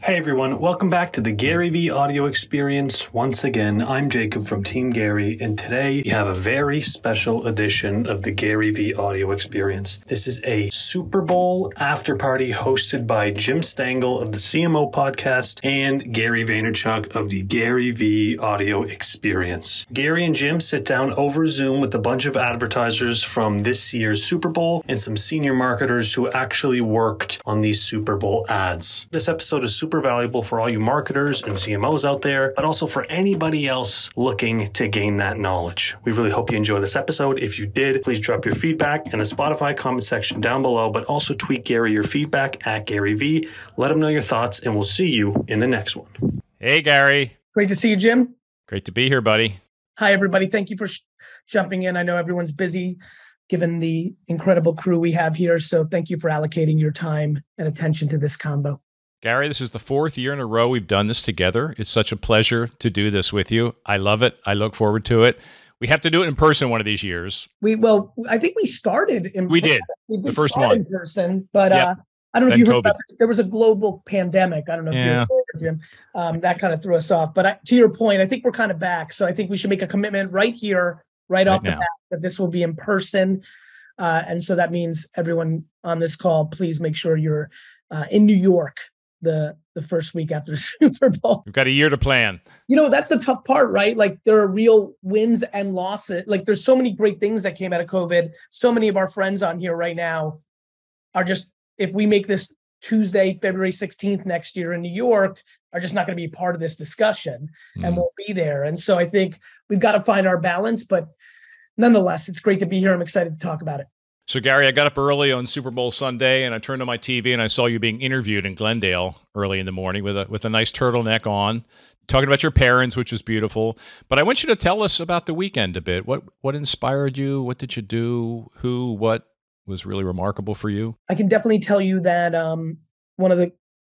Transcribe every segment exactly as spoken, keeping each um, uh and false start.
Hey everyone, welcome back to the Gary V Audio Experience. Once again, I'm Jacob from Team Gary, and today we have a very special edition of the Gary V Audio Experience. This is a Super Bowl after party hosted by Jim Stengel of the C M O podcast and Gary Vaynerchuk of the Gary V Audio Experience. Gary and Jim sit down over Zoom with a bunch of advertisers from this year's Super Bowl and some senior marketers who actually worked on these Super Bowl ads. This episode is super valuable for all you marketers and C M Os out there, but also for anybody else looking to gain that knowledge. We really hope you enjoy this episode. If you did, please drop your feedback in the Spotify comment section down below, but also tweet Gary your feedback at Gary V. Let him know your thoughts, and we'll see you in the next one. Hey, Gary. Great to see you, Jim. Great to be here, buddy. Hi, everybody. Thank you for sh- jumping in. I know everyone's busy given the incredible crew we have here, so thank you for allocating your time and attention to this combo. Gary, this is the fourth year in a row we've done this together. It's such a pleasure to do this with you. I love it. I look forward to it. We have to do it in person one of these years. We well, I think we started in We did. We the first one. in person, but Yep. uh, I don't know Then if you heard COVID. about this. There was a global pandemic. I don't know if Yeah. you heard, Jim. Um, that kind of threw us off. But I, to your point, I think we're kind of back. So I think we should make a commitment right here, right, Right off the now. bat, that this will be in person. Uh, and so that means everyone on this call, please make sure you're uh, in New York the the first week after the Super Bowl. We've got a year to plan. You know, that's the tough part, right? Like there are real wins and losses. Like there's so many great things that came out of COVID. So many of our friends on here right now are just, if we make this Tuesday, February sixteenth next year in New York, are just not going to be part of this discussion Mm. and won't be there. And so I think we've got to find our balance, but nonetheless, it's great to be here. I'm excited to talk about it. So, Gary, I got up early on Super Bowl Sunday, and I turned on my T V, and I saw you being interviewed in Glendale early in the morning with a with a nice turtleneck on, talking about your parents, which was beautiful. But I want you to tell us about the weekend a bit. What what inspired you? What did you do? Who? What was really remarkable for you? I can definitely tell you that um, one of the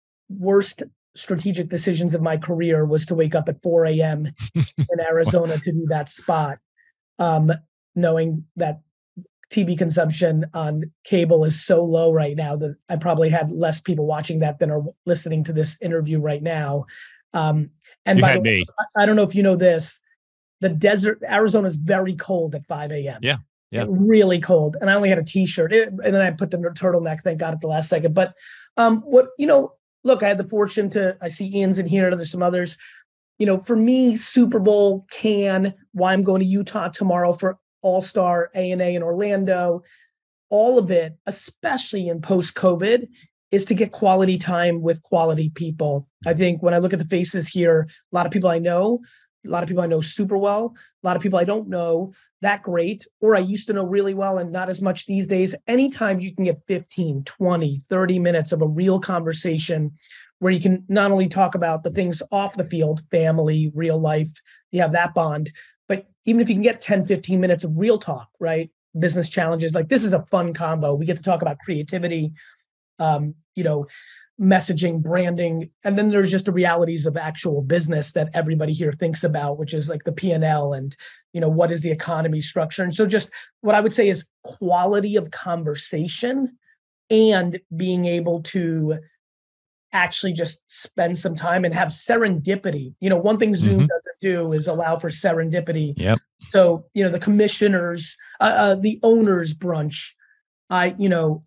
worst strategic decisions of my career was to wake up at four a.m. in Arizona to do that spot, um, knowing that T V consumption on cable is so low right now that I probably had less people watching that than are listening to this interview right now. Um, and You by had the way, me. I don't know if you know this, the desert, Arizona is very cold at five a.m. Yeah. Yeah. Really cold. And I only had a t-shirt it, and then I put the turtleneck, thank God, at the last second. But um, what, you know, look, I had the fortune to, I see Ian's in here, there's some others. You know, for me, Super Bowl, Cannes, why I'm going to Utah tomorrow for All-Star, A and A in Orlando, all of it, especially in post-COVID, is to get quality time with quality people. I think when I look at the faces here, a lot of people I know, a lot of people I know super well, a lot of people I don't know that great, or I used to know really well and not as much these days. Anytime you can get fifteen, twenty, thirty minutes of a real conversation where you can not only talk about the things off the field, family, real life, you have that bond, but even if you can get ten, fifteen minutes of real talk, right? Business challenges, like this is a fun combo. We get to talk about creativity, um, you know, messaging, branding, and then there's just the realities of actual business that everybody here thinks about, which is like the P and L and, you know, what is the economy structure. And so just what I would say is quality of conversation and being able to actually just spend some time and have serendipity. You know, one thing Zoom Mhm. doesn't do is allow for serendipity. Yep. So, you know, the commissioners, uh, uh, the owners brunch, I, you know,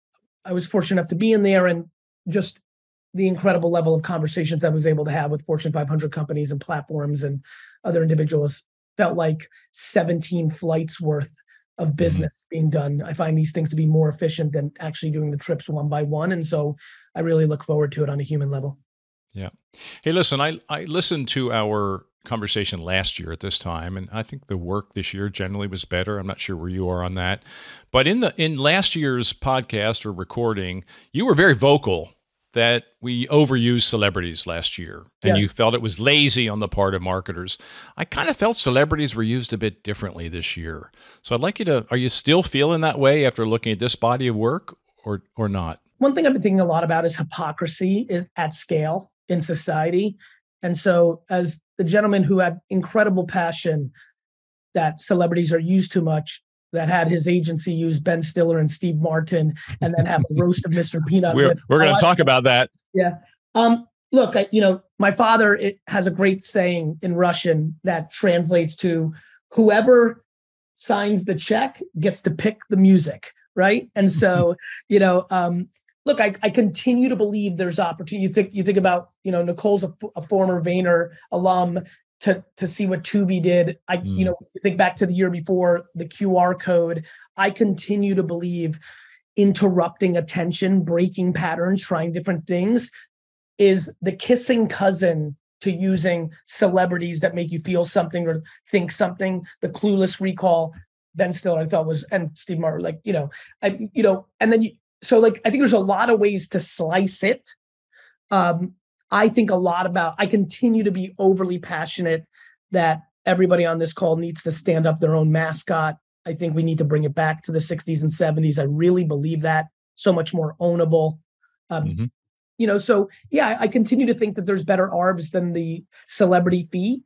I was fortunate enough to be in there, and just the incredible level of conversations I was able to have with Fortune five hundred companies and platforms and other individuals felt like seventeen flights worth of business being done. I find these things to be more efficient than actually doing the trips one by one. And so I really look forward to it on a human level. Yeah. Hey, listen, I, I listened to our conversation last year at this time, and I think the work this year generally was better. I'm not sure where you are on that. But in the in last year's podcast or recording, you were very vocal that we overused celebrities last year, and Yes. you felt it was lazy on the part of marketers. I kind of felt celebrities were used a bit differently this year. So I'd like you to, are you still feeling that way after looking at this body of work, or or not? One thing I've been thinking a lot about is hypocrisy i- at scale in society. And so as the gentleman who had incredible passion that celebrities are used too much, that had his agency use Ben Stiller and Steve Martin, and then have a roast of Mister Peanut. We're, with- we're going Oh, to I- talk about that. Yeah. Um, look, I, you know, my father it has a great saying in Russian that translates to whoever signs the check gets to pick the music, right? And so, you know, um, look, I, I continue to believe there's opportunity. You think you think about, you know, Nicole's a, a former Vayner alum. To to see what Tubi did, I mm. you know think back to the year before the Q R code. I continue to believe interrupting attention, breaking patterns, trying different things is the kissing cousin to using celebrities that make you feel something or think something. The Clueless recall, Ben Stiller, I thought was, and Steve Martin, like you know, I you know, and then you, so like I think there's a lot of ways to slice it. Um, I think a lot about, I continue to be overly passionate that everybody on this call needs to stand up their own mascot. I think we need to bring it back to the sixties and seventies. I really believe that. So much more ownable. Um, mm-hmm. You know, so yeah, I continue to think that there's better arbs than the celebrity fee,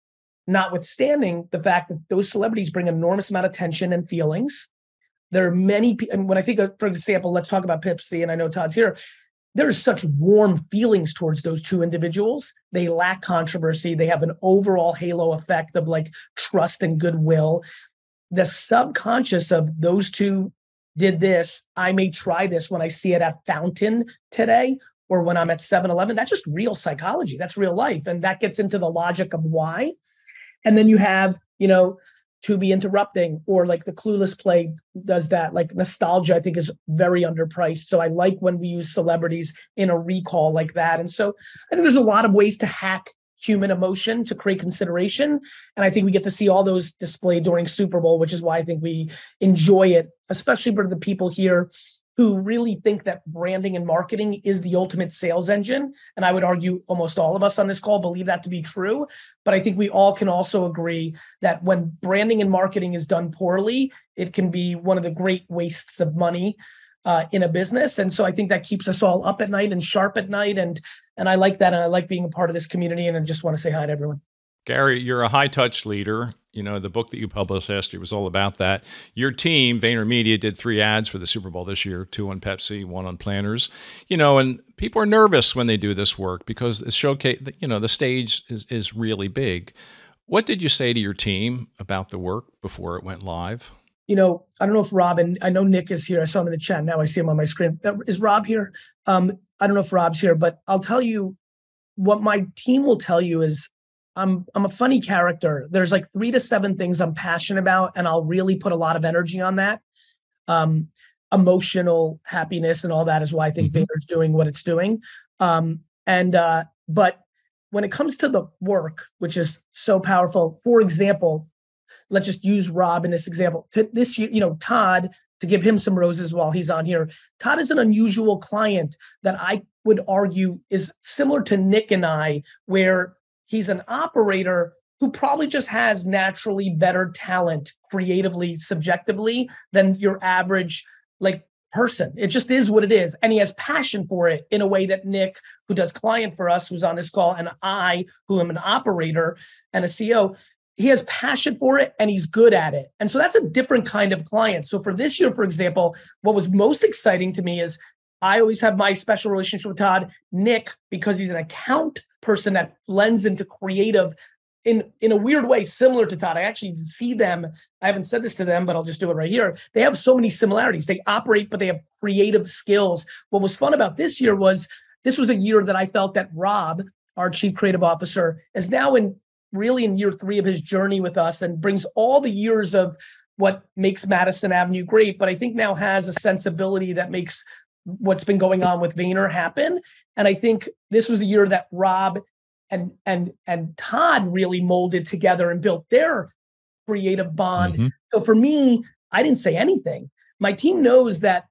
notwithstanding the fact that those celebrities bring an enormous amount of tension and feelings. There are many, and when I think of, for example, let's talk about Pepsi, and I know Todd's here. There's such warm feelings towards those two individuals. They lack controversy. They have an overall halo effect of like trust and goodwill. The subconscious of those two did this. I may try this when I see it at Fountain today or when I'm at seven eleven. That's just real psychology. That's real life. And that gets into the logic of why. And then you have, you know, Tubi interrupting, or like the Clueless play does that. Like nostalgia, I think, is very underpriced. So I like when we use celebrities in a recall like that. And so I think there's a lot of ways to hack human emotion to create consideration. And I think we get to see all those displayed during Super Bowl, which is why I think we enjoy it, especially for the people here who really think that branding and marketing is the ultimate sales engine. And I would argue almost all of us on this call believe that to be true. But I think we all can also agree that when branding and marketing is done poorly, it can be one of the great wastes of money uh, in a business. And so I think that keeps us all up at night and sharp at night. And, and I like that. And I like being a part of this community. And I just want to say hi to everyone. Gary, you're a high touch leader. You know, the book that you published last year was all about that. Your team, VaynerMedia, did three ads for the Super Bowl this year, two on Pepsi, one on Planters. You know, and people are nervous when they do this work because the showcase, you know, the stage is, is really big. What did you say to your team about the work before it went live? You know, I don't know if Rob, and I know Nick is here. I saw him in the chat. Now I see him on my screen. Is Rob here? Um, I don't know if Rob's here, but I'll tell you what my team will tell you is I'm I'm a funny character. There's like three to seven things I'm passionate about, and I'll really put a lot of energy on that. Um, emotional happiness and all that is why I think mm-hmm. Vayner's doing what it's doing. Um, and uh, but when it comes to the work, which is so powerful, for example, let's just use Rob in this example. To this, you know, Todd, to give him some roses while he's on here. Todd is an unusual client that I would argue is similar to Nick and I, where he's an operator who probably just has naturally better talent creatively, subjectively than your average like person. It just is what it is. And he has passion for it in a way that Nick, who does client for us, who's on this call, and I, who am an operator and a C E O, he has passion for it and he's good at it. And so that's a different kind of client. So for this year, for example, what was most exciting to me is I always have my special relationship with Todd. Nick, because he's an account person that blends into creative in, in a weird way, similar to Todd. I actually see them. I haven't said this to them, but I'll just do it right here. They have so many similarities. They operate, but they have creative skills. What was fun about this year was this was a year that I felt that Rob, our chief creative officer, is now in really in year three of his journey with us and brings all the years of what makes Madison Avenue great, but I think now has a sensibility that makes what's been going on with Vayner happen. And I think this was a year that Rob and and and Todd really molded together and built their creative bond. Mm-hmm. So for me, I didn't say anything. My team knows that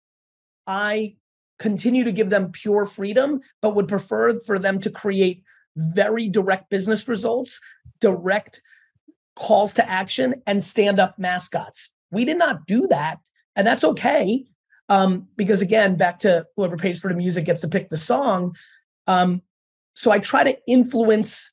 I continue to give them pure freedom, but would prefer for them to create very direct business results, direct calls to action, and stand-up mascots. We did not do that, and that's okay. Um, because again, back to whoever pays for the music gets to pick the song. Um, so I try to influence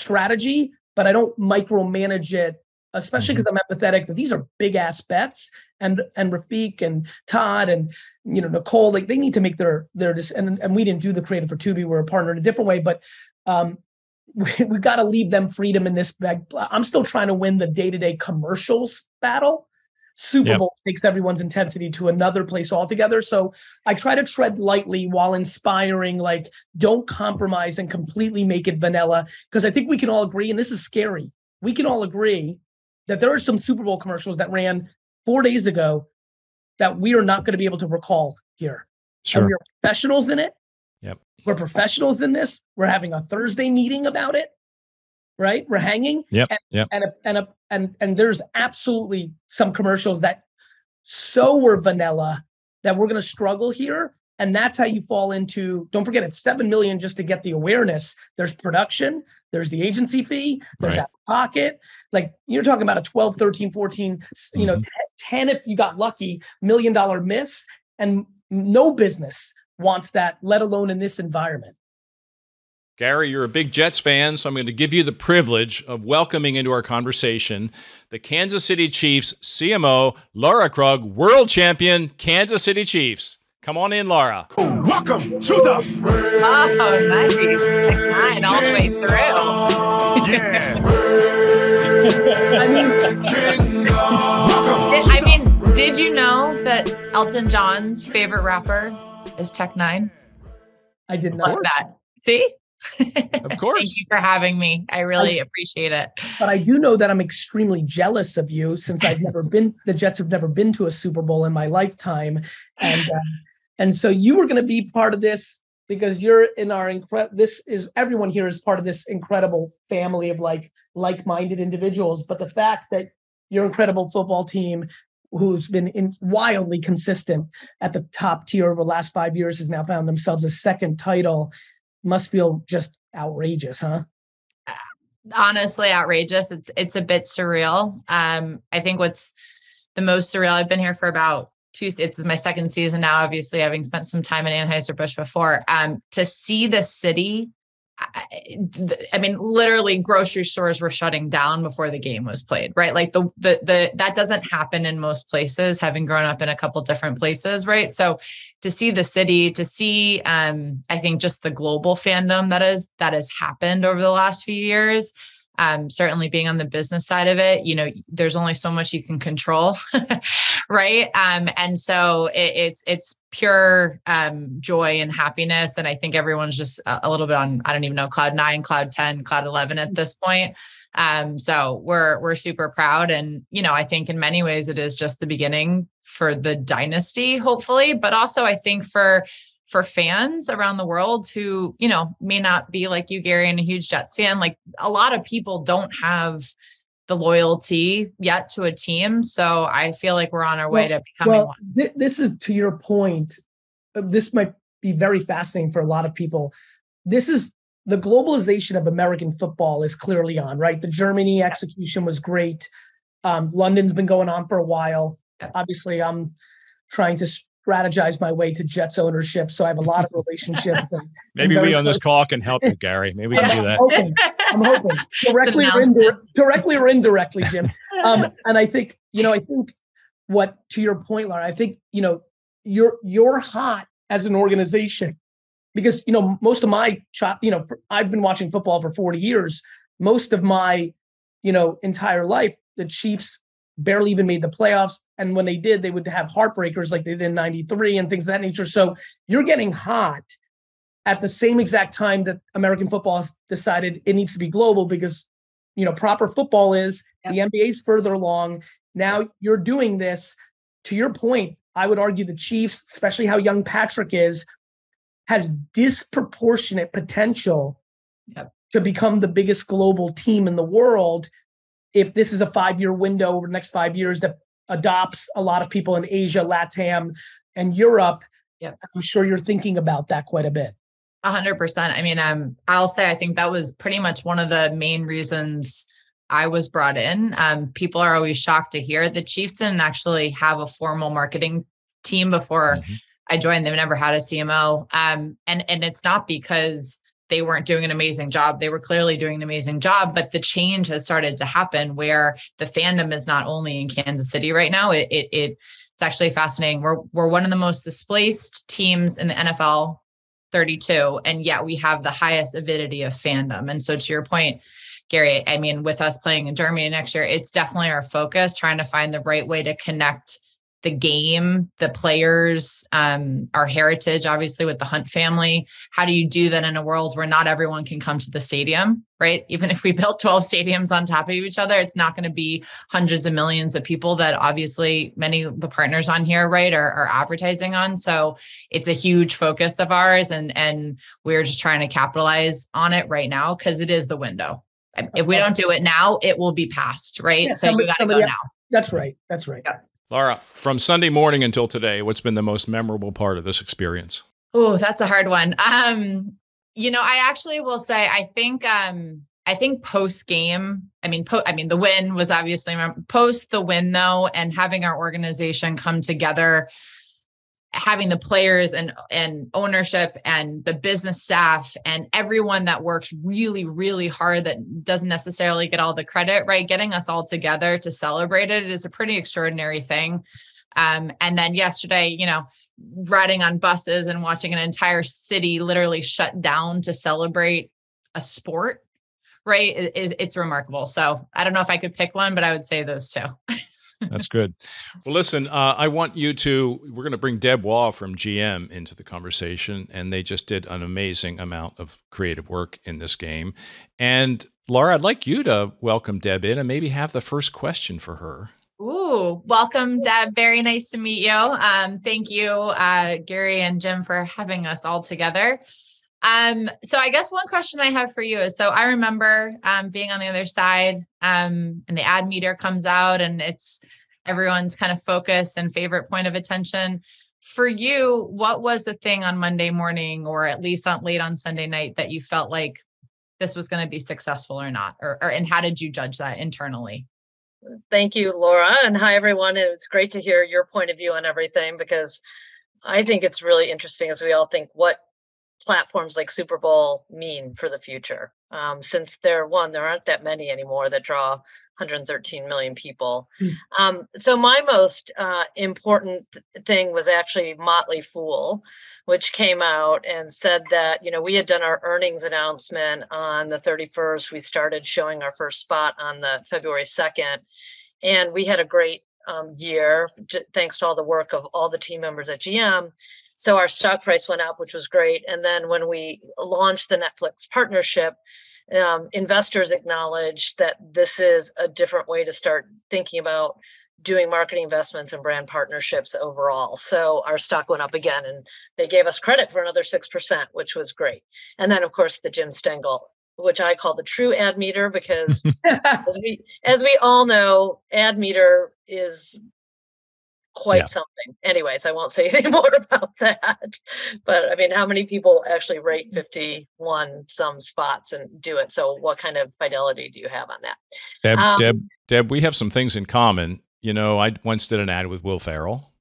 strategy, but I don't micromanage it, especially because mm-hmm. I'm empathetic that these are big ass bets. and and Rafiq and Todd and you know Nicole, like they need to make their their and and we didn't do the creative for Tubi. We're a partner in a different way, but um, we we got to leave them freedom in this bag. I'm still trying to win the day to day commercials battle. Super Bowl yep. takes everyone's intensity to another place altogether. So I try to tread lightly while inspiring, like don't compromise and completely make it vanilla. Because I think we can all agree, and this is scary, we can all agree that there are some Super Bowl commercials that ran four days ago that we are not going to be able to recall here. Sure. And we are professionals in it. Yep. We're professionals in this. We're having a Thursday meeting about it. Right? We're hanging. Yep. And, yep. And, a, and, a, and, and there's absolutely some commercials that so were vanilla that we're going to struggle here. And that's how you fall into, don't forget, it's seven million just to get the awareness. There's production, there's the agency fee, there's right. that pocket. Like you're talking about a twelve, thirteen, fourteen, mm-hmm. you know, ten if you got lucky, million dollar miss. And no business wants that, let alone in this environment. Gary, you're a big Jets fan, so I'm going to give you the privilege of welcoming into our conversation the Kansas City Chiefs C M O, Laura Krug, world champion, Kansas City Chiefs. Come on in, Laura. Welcome to the Oh, nice. Nine all the way through. Yeah. I mean, I mean, did you know that Elton John's favorite rapper is Tech Nine? I did not. Love that. See? Of course. Thank you for having me. I really I, appreciate it. But I do know that I'm extremely jealous of you since I've never been, the Jets have never been to a Super Bowl in my lifetime. And uh, and so you were going to be part of this because you're in our, incredible, this is, everyone here is part of this incredible family of like like-minded individuals. But the fact that your incredible football team who's been in wildly consistent at the top tier over the last five years has now found themselves a second title must feel just outrageous, huh? Honestly, outrageous. It's it's a bit surreal. Um, I think what's the most surreal, I've been here for about two, it's my second season now, obviously having spent some time in Anheuser-Busch before, um, to see the city. I, I mean, literally grocery stores were shutting down before the game was played, right? Like the, the, the, that doesn't happen in most places, having grown up in a couple different places, right? So to see the city, to see, um, I think just the global fandom that is, that has happened over the last few years, um, certainly being on the business side of it, you know, there's only so much you can control, right? Um, and so it, it's, it's pure um, joy and happiness. And I think everyone's just a, a little bit on, I don't even know, cloud nine, cloud ten, cloud eleven at this point. Um, so we're, we're super proud. And, you know, I think in many ways it is just the beginning for the dynasty, hopefully, but also I think for for fans around the world who, you know, may not be like you, Gary, and a huge Jets fan, like a lot of people don't have the loyalty yet to a team. So I feel like we're on our way well, to becoming well, one. Th- this is to your point. This might be very fascinating for a lot of people. This is the globalization of American football is clearly on, right? The Germany execution was great. Um, London's been going on for a while. Yeah. Obviously, I'm trying to strategize my way to Jets ownership. So I have a lot of relationships. And, Maybe and we on close. this call can help you, Gary. Maybe we can do that. I'm hoping, I'm hoping. Directly, or indir- directly or indirectly, Jim. Um, and I think, you know, I think what, to your point, Laura, I think, you know, you're, you're hot as an organization because, you know, most of my, you know, I've been watching football for forty years. Most of my, you know, entire life, the Chiefs barely even made the playoffs. And when they did, they would have heartbreakers like they did in ninety-three and things of that nature. So you're getting hot at the same exact time that American football has decided it needs to be global because, you know, proper football is yeah. the N B A is further along. Now you're doing this. To your point, I would argue the Chiefs, especially how young Patrick is, has disproportionate potential yep. to become the biggest global team in the world. If this is a five-year window over the next five years that adopts a lot of people in Asia, LATAM, and Europe, yep. I'm sure you're thinking about that quite a bit. A hundred percent. I mean, um, I'll say, I think that was pretty much one of the main reasons I was brought in. Um, people are always shocked to hear the Chiefs didn't actually have a formal marketing team before mm-hmm. I joined. They've never had a C M O. Um, and, and it's not because they weren't doing an amazing job. They were clearly doing an amazing job, but the change has started to happen where the fandom is not only in Kansas City right now. It, it, it it's actually fascinating. We're, we're one of the most displaced teams in the N F L thirty-two, and yet we have the highest avidity of fandom. And so to your point, Gary, I mean, with us playing in Germany next year, it's definitely our focus, trying to find the right way to connect the game, the players, um, our heritage, obviously with the Hunt family. How do you do that in a world where not everyone can come to the stadium, right? Even if we built twelve stadiums on top of each other, it's not going to be hundreds of millions of people that obviously many of the partners on here, right, are, are advertising on. So it's a huge focus of ours. And, and we're just trying to capitalize on it right now because it is the window. If we don't do it now, it will be past, right? Yeah, so somebody, you got to go somebody, now. That's right. That's right. Yeah. Laura, from Sunday morning until today, what's been the most memorable part of this experience? Oh, that's a hard one. Um, you know, I actually will say, I think, um, I think post game, I mean, po- I mean, the win was obviously post the win though, and having our organization come together, having the players and, and ownership and the business staff and everyone that works really, really hard that doesn't necessarily get all the credit, right? Getting us all together to celebrate it is a pretty extraordinary thing. Um, and then yesterday, you know, riding on buses and watching an entire city literally shut down to celebrate a sport, right? Is it's remarkable. So I don't know if I could pick one, but I would say those two. That's good. Well, listen, uh, I want you to, we're going to bring Deb Waugh from G M into the conversation, and they just did an amazing amount of creative work in this game. And Laura, I'd like you to welcome Deb in and maybe have the first question for her. Ooh, welcome, Deb. Very nice to meet you. Um, thank you, uh, Gary and Jim, for having us all together. Um, so I guess one question I have for you is, so I remember um, being on the other side um, and the ad meter comes out and it's everyone's kind of focus and favorite point of attention. For you, what was the thing on Monday morning, or at least on late on Sunday night, that you felt like this was going to be successful or not? Or, or and how did you judge that internally? Thank you, Laura. And hi, everyone. It's great to hear your point of view on everything, because I think it's really interesting as we all think what platforms like Super Bowl mean for the future. Um, since they're one, there aren't that many anymore that draw one hundred thirteen million people. Mm. Um, so my most uh, important thing was actually Motley Fool, which came out and said that, you know, we had done our earnings announcement on the thirty-first. We started showing our first spot on the February second, and we had a great um, year, j- thanks to all the work of all the team members at G M. So our stock price went up, which was great. And then when we launched the Netflix partnership, um, investors acknowledged that this is a different way to start thinking about doing marketing investments and brand partnerships overall. So our stock went up again, and they gave us credit for another six percent, which was great. And then, of course, the Jim Stengel, which I call the true ad meter, because as we as we all know, ad meter is quite yeah. something. Anyways, I won't say anything more about that. But I mean, how many people actually rate fifty-one some spots and do it? So what kind of fidelity do you have on that? Deb, um, Deb, Deb, we have some things in common. You know, I once did an ad with Will Ferrell.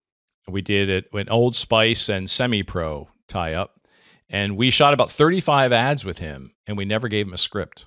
We did it with Old Spice and Semi-Pro tie-up. And we shot about thirty-five ads with him, and we never gave him a script.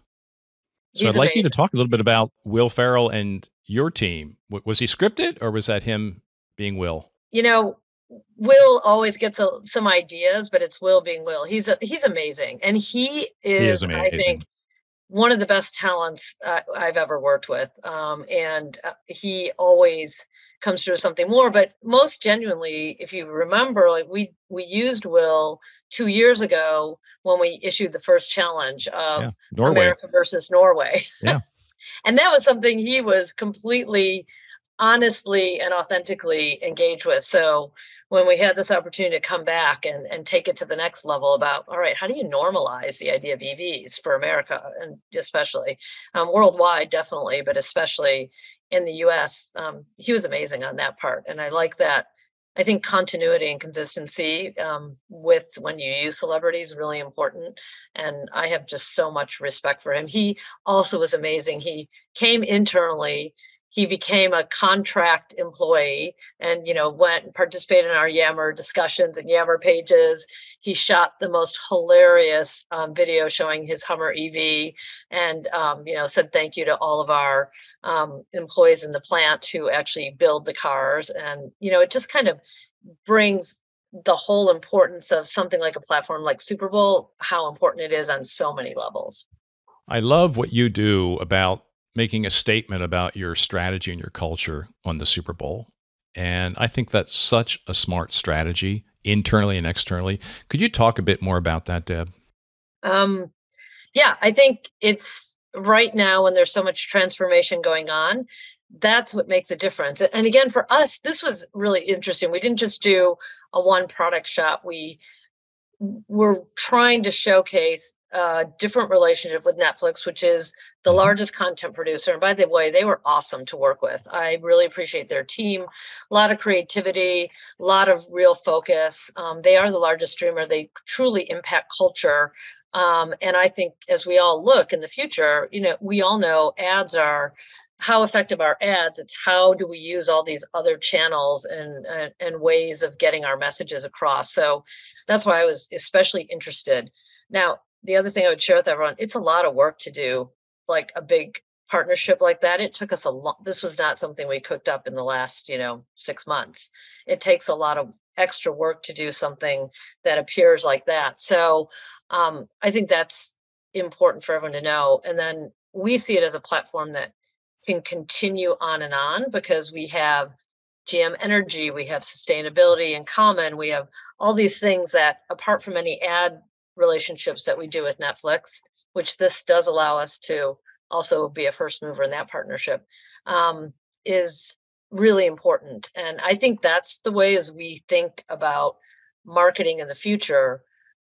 So I'd like amazing. you to talk a little bit about Will Ferrell and your team. Was he scripted, or was that him being Will? You know, Will always gets a, some ideas, but it's Will being Will. He's a, he's amazing. And he is, he is I think, one of the best talents uh, I've ever worked with. Um, and uh, he always comes through something more. But most genuinely, if you remember, like we we used Will two years ago when we issued the first challenge of yeah, Norway. America versus Norway. Yeah. And that was something he was completely honestly and authentically engaged with. So when we had this opportunity to come back and, and take it to the next level about, all right, how do you normalize the idea of E Vs for America, and especially um, worldwide, definitely, but especially in the U S, um, he was amazing on that part. And I like that. I think continuity and consistency um, with when you use celebrities is really important. And I have just so much respect for him. He also was amazing. He came internally. he became a contract employee and, you know, went and participated in our Yammer discussions and Yammer pages. He shot the most hilarious um, video showing his Hummer E V and, um, you know, said thank you to all of our um, employees in the plant who actually build the cars. And, you know, it just kind of brings the whole importance of something like a platform like Super Bowl, how important it is on so many levels. I love what you do about making a statement about your strategy and your culture on the Super Bowl. And I think that's such a smart strategy internally and externally. Could you talk a bit more about that, Deb? Um, yeah, I think it's right now when there's so much transformation going on, that's what makes a difference. And again, for us, this was really interesting. We didn't just do a one product shop. We were trying to showcase a different relationship with Netflix, which is the largest content producer. And by the way, they were awesome to work with. I really appreciate their team, a lot of creativity, a lot of real focus. Um, they are the largest streamer. They truly impact culture. Um, and I think as we all look in the future, you know, we all know ads are how effective are ads. It's how do we use all these other channels and, and, and ways of getting our messages across. So that's why I was especially interested. Now, the other thing I would share with everyone, it's a lot of work to do like a big partnership like that. It took us a lot. This was not something we cooked up in the last, you know, six months. It takes a lot of extra work to do something that appears like that. So um, I think that's important for everyone to know. And then we see it as a platform that can continue on and on because we have G M Energy, we have sustainability in common, we have all these things that apart from any ad relationships that we do with Netflix, which this does allow us to also be a first mover in that partnership, um, is really important. And I think that's the way as we think about marketing in the future.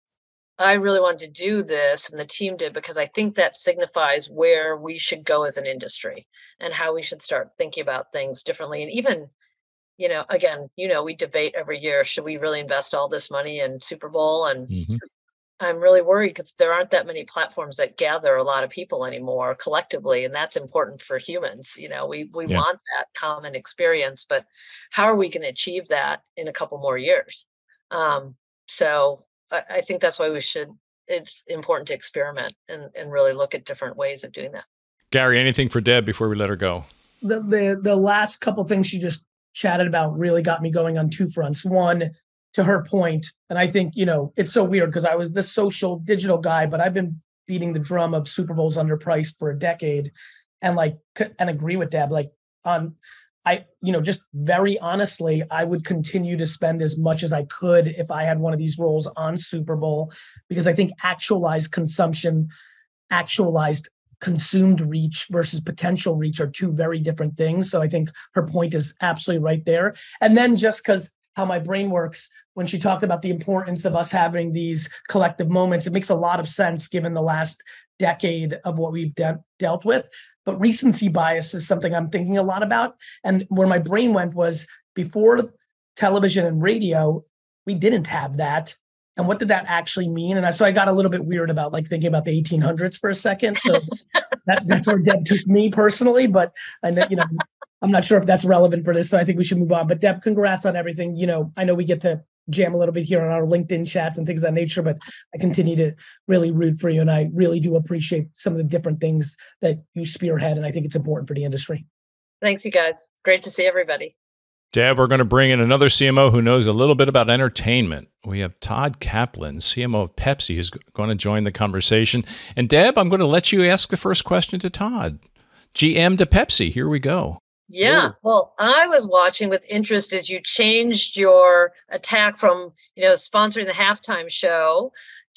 I really wanted to do this and the team did because I think that signifies where we should go as an industry and how we should start thinking about things differently. And even, you know, again, you know, we debate every year, should we really invest all this money in Super Bowl? And mm-hmm. I'm really worried because there aren't that many platforms that gather a lot of people anymore collectively. And that's important for humans. You know, we, we yeah. want that common experience, but how are we going to achieve that in a couple more years? Um, so I think that's why we should, it's important to experiment and, and really look at different ways of doing that. Gary, anything for Deb before we let her go? The the, the last couple things she just chatted about really got me going on two fronts. One, to her point, and I think, you know, it's so weird because I was the social digital guy, but I've been beating the drum of Super Bowl's underpriced for a decade and like, and agree with Deb, like on, I, you know, just very honestly, I would continue to spend as much as I could if I had one of these roles on Super Bowl, because I think actualized consumption, actualized consumed reach versus potential reach are two very different things. So I think her point is absolutely right there. And then just because how my brain works, when she talked about the importance of us having these collective moments, it makes a lot of sense given the last decade of what we've de- dealt with. But recency bias is something I'm thinking a lot about. And where my brain went was before television and radio, we didn't have that. And what did that actually mean? And I, so I got a little bit weird about like thinking about the eighteen hundreds for a second. So that, that's where Deb took me personally. But I know, you know, I'm not sure if that's relevant for this. So I think we should move on. But Deb, congrats on everything. You know, I know we get to jam a little bit here on our LinkedIn chats and things of that nature, but I continue to really root for you. And I really do appreciate some of the different things that you spearhead. And I think it's important for the industry. Thanks, you guys. Great to see everybody. Deb, we're going to bring in another C M O who knows a little bit about entertainment. We have Todd Kaplan, C M O of Pepsi, who's going to join the conversation. And Deb, I'm going to let you ask the first question to Todd. G M to Pepsi, here we go. Yeah. Well, I was watching with interest as you changed your attack from, you know, sponsoring the halftime show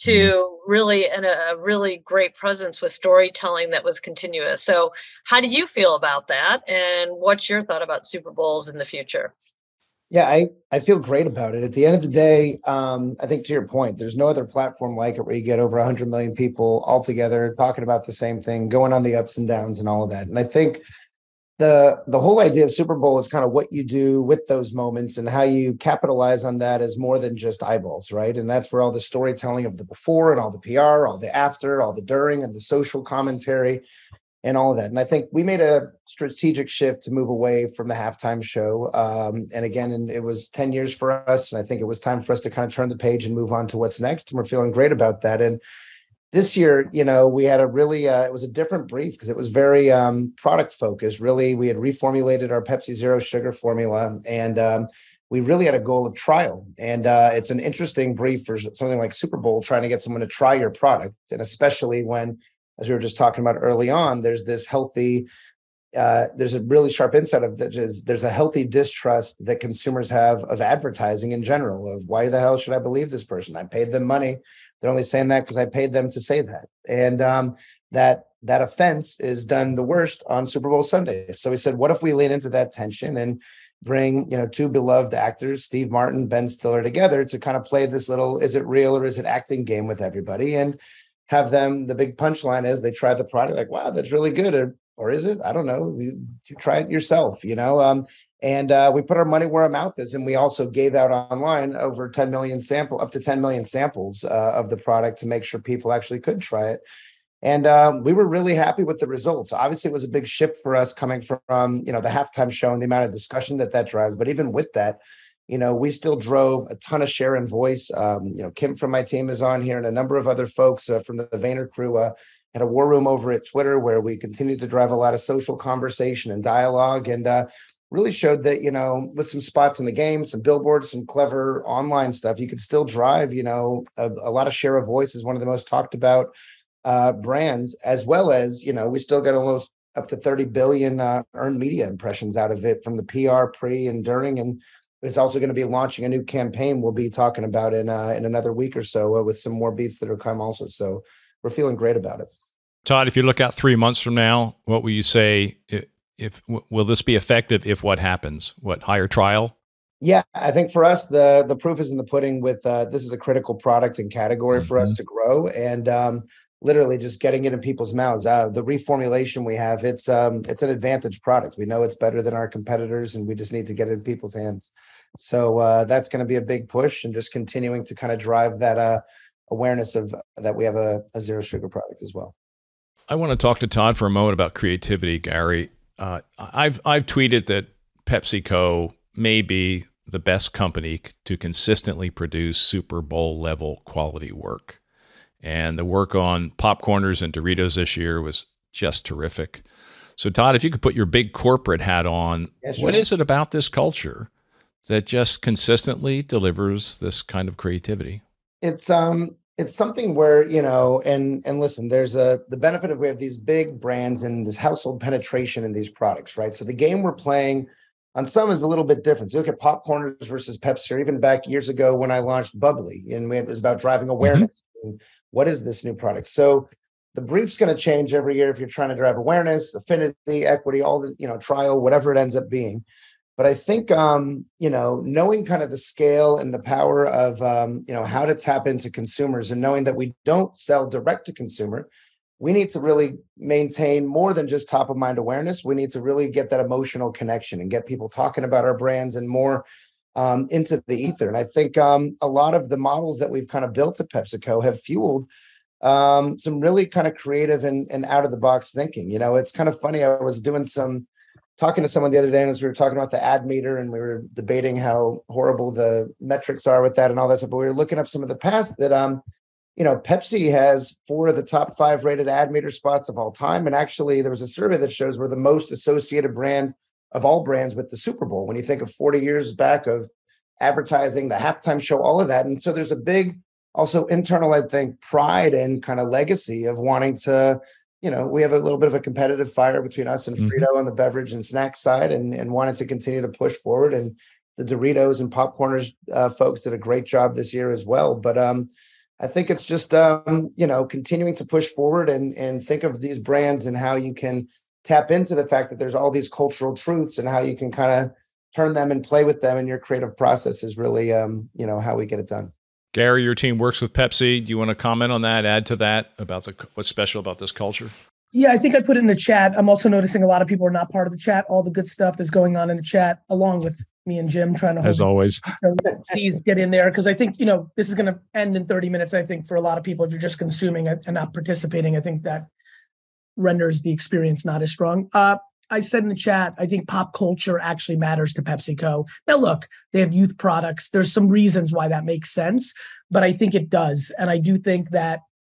to really and a really great presence with storytelling that was continuous. So how do you feel about that? And what's your thought about Super Bowls in the future? Yeah, I, I feel great about it. At the end of the day, um, I think to your point, there's no other platform like it where you get over one hundred million people all together talking about the same thing, going on the ups and downs and all of that. And I think The the whole idea of Super Bowl is kind of what you do with those moments and how you capitalize on that as more than just eyeballs, right? And that's where all the storytelling of the before and all the P R, all the after, all the during and the social commentary. and all of that. And I think we made a strategic shift to move away from the halftime show. Um, and again, and it was ten years for us. And I think it was time for us to kind of turn the page and move on to what's next. And we're feeling great about that. And this year, you know, we had a really, uh, it was a different brief because it was very um, product focused. Really, we had reformulated our Pepsi Zero Sugar formula, and um, we really had a goal of trial. And uh, it's an interesting brief for something like Super Bowl, trying to get someone to try your product. And especially when, as we were just talking about early on, there's this healthy, uh, there's a really sharp insight of that is there's a healthy distrust that consumers have of advertising in general, of why the hell should I believe this person? I paid them money. They're only saying that because I paid them to say that. And um, that that offense is done the worst on Super Bowl Sunday. So we said, what if we lean into that tension and bring, you know, two beloved actors, Steve Martin, Ben Stiller, together to kind of play this little, is it real or is it acting game with everybody? And have them, the big punchline is they try the product, like, wow, that's really good. Or, or is it? I don't know. You, you try it yourself, you know? Um, and uh, we put our money where our mouth is. And we also gave out online over ten million sample, up to ten million samples uh, of the product to make sure people actually could try it. And um, we were really happy with the results. Obviously, it was a big shift for us coming from, you know, the halftime show and the amount of discussion that that drives. But even with that, you know, we still drove a ton of share and voice. Um, you know, Kim from my team is on here, and a number of other folks uh, from the Vayner crew uh, had a war room over at Twitter where we continued to drive a lot of social conversation and dialogue, and uh, really showed that, you know, with some spots in the game, some billboards, some clever online stuff, you could still drive, you know, a, a lot of share of voice is one of the most talked about uh, brands, as well as, you know, we still got almost up to thirty billion uh, earned media impressions out of it from the P R, pre and during. And it's also going to be launching a new campaign we'll be talking about in uh, in another week or so uh, with some more beats that will come also. So we're feeling great about it. Todd, if you look out three months from now, what will you say? If, if will this be effective? If what happens? What, higher trial? Yeah, I think for us, the the proof is in the pudding. With uh, this is a critical product and category mm-hmm. for us to grow, and um, literally just getting it in people's mouths. Uh, the reformulation we have, it's um, it's an advantage product. We know it's better than our competitors, and we just need to get it in people's hands. So uh, that's going to be a big push, and just continuing to kind of drive that uh, awareness of that we have a, a zero sugar product as well. I want to talk to Todd for a moment about creativity, Gary. Uh, I've I've tweeted that PepsiCo may be the best company to consistently produce Super Bowl level quality work. And the work on Popcorners and Doritos this year was just terrific. So Todd, if you could put your big corporate hat on, yeah, sure. What is it about this culture that just consistently delivers this kind of creativity? It's um it's something where, you know, and and listen, there's a the benefit of we have these big brands and this household penetration in these products, right? So the game we're playing on some is a little bit different. So look at Popcorners versus Pepsi, or even back years ago when I launched Bubbly, and it was about driving awareness. Mm-hmm. And what is this new product? So the brief's going to change every year if you're trying to drive awareness, affinity, equity, all the, you know, trial, whatever it ends up being. But I think, um, you know, knowing kind of the scale and the power of, um, you know, how to tap into consumers, and knowing that we don't sell direct to consumer, we need to really maintain more than just top of mind awareness. We need to really get that emotional connection and get people talking about our brands and more um, into the ether. And I think um, a lot of the models that we've kind of built at PepsiCo have fueled um, some really kind of creative and, and out of the box thinking. You know, it's kind of funny. I was doing some talking to someone the other day, and as we were talking about the ad meter, and we were debating how horrible the metrics are with that and all that stuff, but we were looking up some of the past that, um, you know, Pepsi has four of the top five rated ad meter spots of all time. And actually, there was a survey that shows we're the most associated brand of all brands with the Super Bowl. When you think of forty years back of advertising, the halftime show, all of that. And so there's a big, also internal, I think, pride and kind of legacy of wanting to, you know, we have a little bit of a competitive fire between us and Frito mm-hmm. on the beverage and snack side, and, and wanted to continue to push forward. And the Doritos and Popcorners uh, folks did a great job this year as well. But um, I think it's just, um, you know, continuing to push forward and, and think of these brands and how you can tap into the fact that there's all these cultural truths and how you can kind of turn them and play with them in your creative process is really, um, you know, how we get it done. Gary, your team works with Pepsi. Do you want to comment on that, add to that about the what's special about this culture? Yeah, I think I put it in the chat. I'm also noticing a lot of people are not part of the chat. All the good stuff is going on in the chat, along with me and Jim trying to hold as always. You know, please get in there, because I think, you know, this is going to end in thirty minutes. I think for a lot of people, if you're just consuming and not participating, I think that renders the experience not as strong. Uh, I said in the chat, I think pop culture actually matters to PepsiCo. Now, look, they have youth products. There's some reasons why that makes sense, but I think it does. And I do think that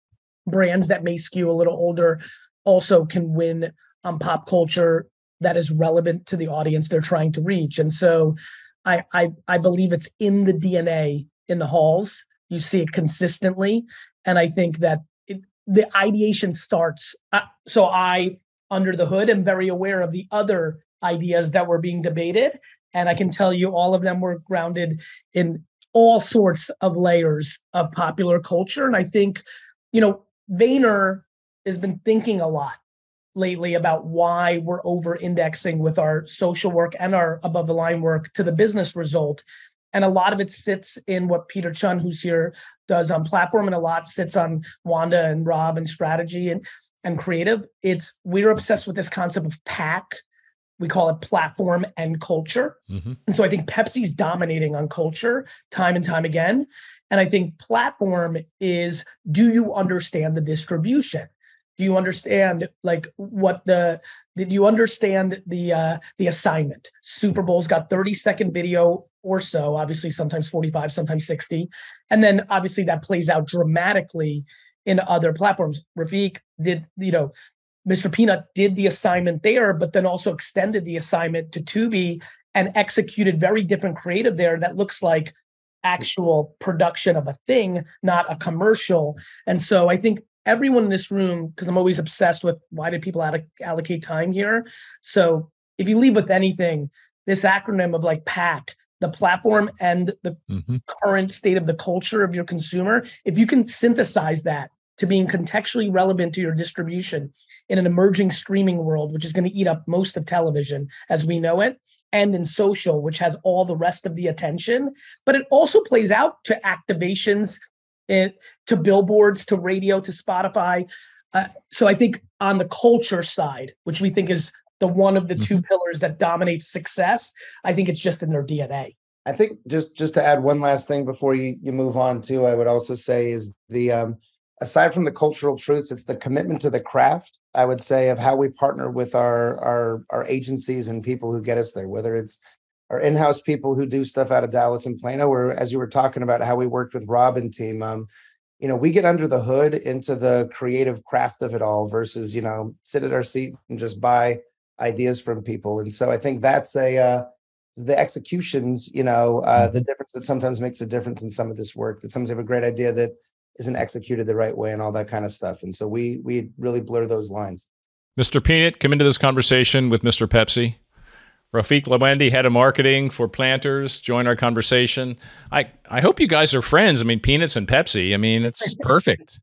brands that may skew a little older also can win on pop culture that is relevant to the audience they're trying to reach. And so I, I, I believe it's in the D N A in the halls. You see it consistently. And I think that it, the ideation starts. Uh, so I, under the hood, am very aware of the other ideas that were being debated. And I can tell you all of them were grounded in all sorts of layers of popular culture. And I think, you know, Vayner has been thinking a lot lately about why we're over indexing with our social work and our above the line work to the business result. And a lot of it sits in what Peter Chun, who's here, does on platform, and a lot sits on Wanda and Rob and strategy and, and creative. It's we're obsessed with this concept of pack. We call it platform and culture. Mm-hmm. And so I think Pepsi's dominating on culture time and time again. And I think platform is, do you understand the distribution? Do you understand like what the, did you understand the uh, the assignment? Super Bowl's got thirty second video or so, obviously sometimes forty-five, sometimes sixty. And then obviously that plays out dramatically in other platforms. Rafiq did, you know, Mister Peanut did the assignment there, but then also extended the assignment to Tubi and executed very different creative there that looks like actual production of a thing, not a commercial. And so I think everyone in this room, because I'm always obsessed with why did people alloc- allocate time here? So if you leave with anything, this acronym of like PAC, the platform and the mm-hmm. current state of the culture of your consumer, if you can synthesize that to being contextually relevant to your distribution in an emerging streaming world, which is going to eat up most of television as we know it, and in social, which has all the rest of the attention, but it also plays out to activations, it, to billboards, to radio, to Spotify. Uh, so I think on the culture side, which we think is the one of the mm-hmm. two pillars that dominates success, I think it's just in their D N A. I think just, just to add one last thing before you, you move on too, I would also say is the, um, aside from the cultural truths, it's the commitment to the craft, I would say, of how we partner with our, our, our agencies and people who get us there, whether it's our in-house people who do stuff out of Dallas and Plano, or as you were talking about how we worked with Rob and team, um, you know, we get under the hood into the creative craft of it all versus, you know, sit at our seat and just buy ideas from people. And so I think that's a, uh, the executions, you know, uh, the difference that sometimes makes a difference in some of this work, that sometimes have a great idea that isn't executed the right way and all that kind of stuff. And so we we really blur those lines. Mister Peanut, come into this conversation with Mister Pepsi. Rafiq Lawendi, head of marketing for Planters, join our conversation. I, I hope you guys are friends. I mean, Peanuts and Pepsi. I mean, it's perfect.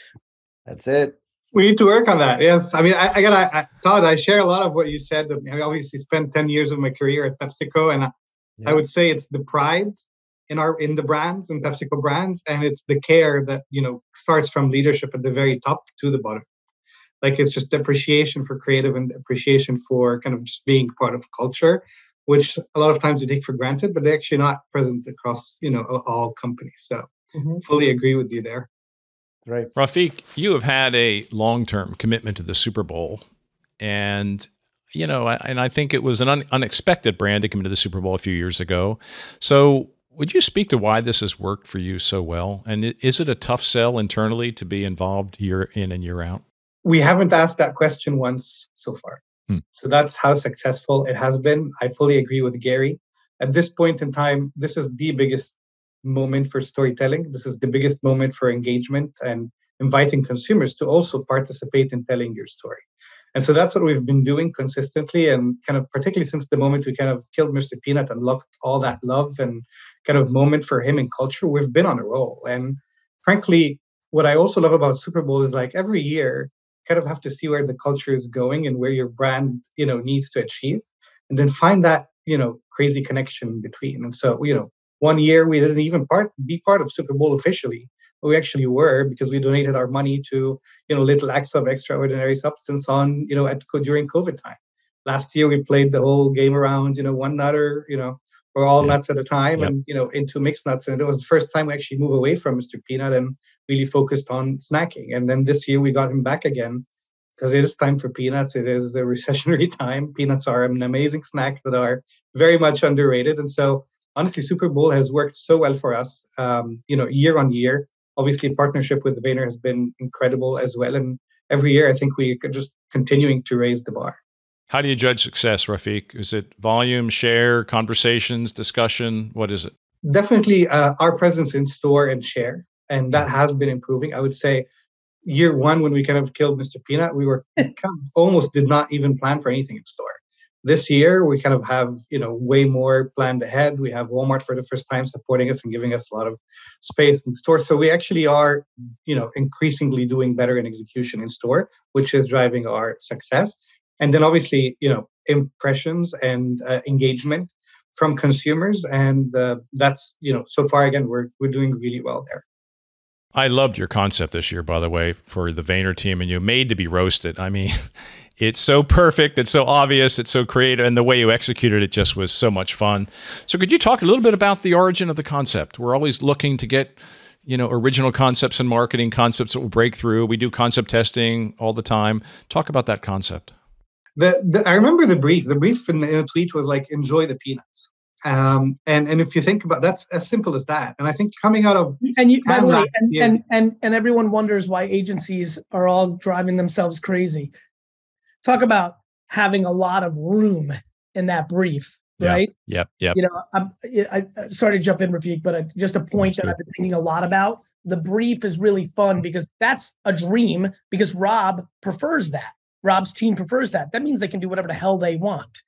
That's it. We need to work on that. Yes. I mean, I, I got I, Todd, I share a lot of what you said. I obviously spent ten years of my career at PepsiCo, and I, yeah. I would say it's the pride in our in the brands and PepsiCo brands, and it's the care that, you know, starts from leadership at the very top to the bottom. Like, it's just appreciation for creative and appreciation for kind of just being part of culture, which a lot of times we take for granted, but they're actually not present across, you know, all companies. So mm-hmm. fully agree with you there. Right. Rafiq, you have had a long-term commitment to the Super Bowl, and you know, I, and I think it was an un, unexpected brand to come into the Super Bowl a few years ago. So would you speak to why this has worked for you so well? And is it a tough sell internally to be involved year in and year out? We haven't asked that question once so far. Hmm. So that's how successful it has been. I fully agree with Gary. At this point in time, this is the biggest moment for storytelling. This is the biggest moment for engagement and inviting consumers to also participate in telling your story. And so that's what we've been doing consistently, and kind of particularly since the moment we kind of killed Mister Peanut and locked all that love and kind of moment for him in culture, we've been on a roll. And frankly, what I also love about Super Bowl is, like, every year kind of have to see where the culture is going and where your brand, you know, needs to achieve, and then find that, you know, crazy connection in between. And so, you know, one year we didn't even part be part of Super Bowl officially, but we actually were, because we donated our money to, you know, Little Acts of Extraordinary Substance on, you know, at during COVID time. Last year we played the whole game around, you know, one nutter, you know, or all yeah. nuts at a time, yep. and, you know, into mixed nuts. And it was the first time we actually moved away from Mister Peanut and really focused on snacking. And then this year we got him back again because it is time for peanuts. It is a recessionary time. Peanuts are an amazing snack that are very much underrated. And so honestly, Super Bowl has worked so well for us, um, you know, year on year. Obviously, partnership with Vayner has been incredible as well. And every year, I think we are just continuing to raise the bar. How do you judge success, Rafiq? Is it volume, share, conversations, discussion? What is it? Definitely uh, our presence in store and share. And that has been improving. I would say year one, when we kind of killed Mister Peanut, we were kind of almost did not even plan for anything in store. This year, we kind of have, you know, way more planned ahead. We have Walmart for the first time supporting us and giving us a lot of space in store. So we actually are, you know, increasingly doing better in execution in store, which is driving our success. And then obviously, you know, impressions and uh, engagement from consumers. And uh, that's, you know, so far, again, we're we're doing really well there. I loved your concept this year, by the way, for the Vayner team, and you made to be roasted. I mean, it's so perfect. It's so obvious. It's so creative. And the way you executed it just was so much fun. So could you talk a little bit about the origin of the concept? We're always looking to get, you know, original concepts in marketing, concepts that will break through. We do concept testing all the time. Talk about that concept. The, the I remember the brief. The brief in the, in the tweet was like, enjoy the peanuts. Um, and, and if you think about that's as simple as that. And I think coming out of and you, by the way, and, year, and and and everyone wonders why agencies are all driving themselves crazy. Talk about having a lot of room in that brief, right? Yep, yep. You know, I'm, I, I sorry to jump in, Rafiq, but I, just a point that's that good. I've been thinking a lot about. The brief is really fun because that's a dream. Because Rob prefers that. Rob's team prefers that. That means they can do whatever the hell they want.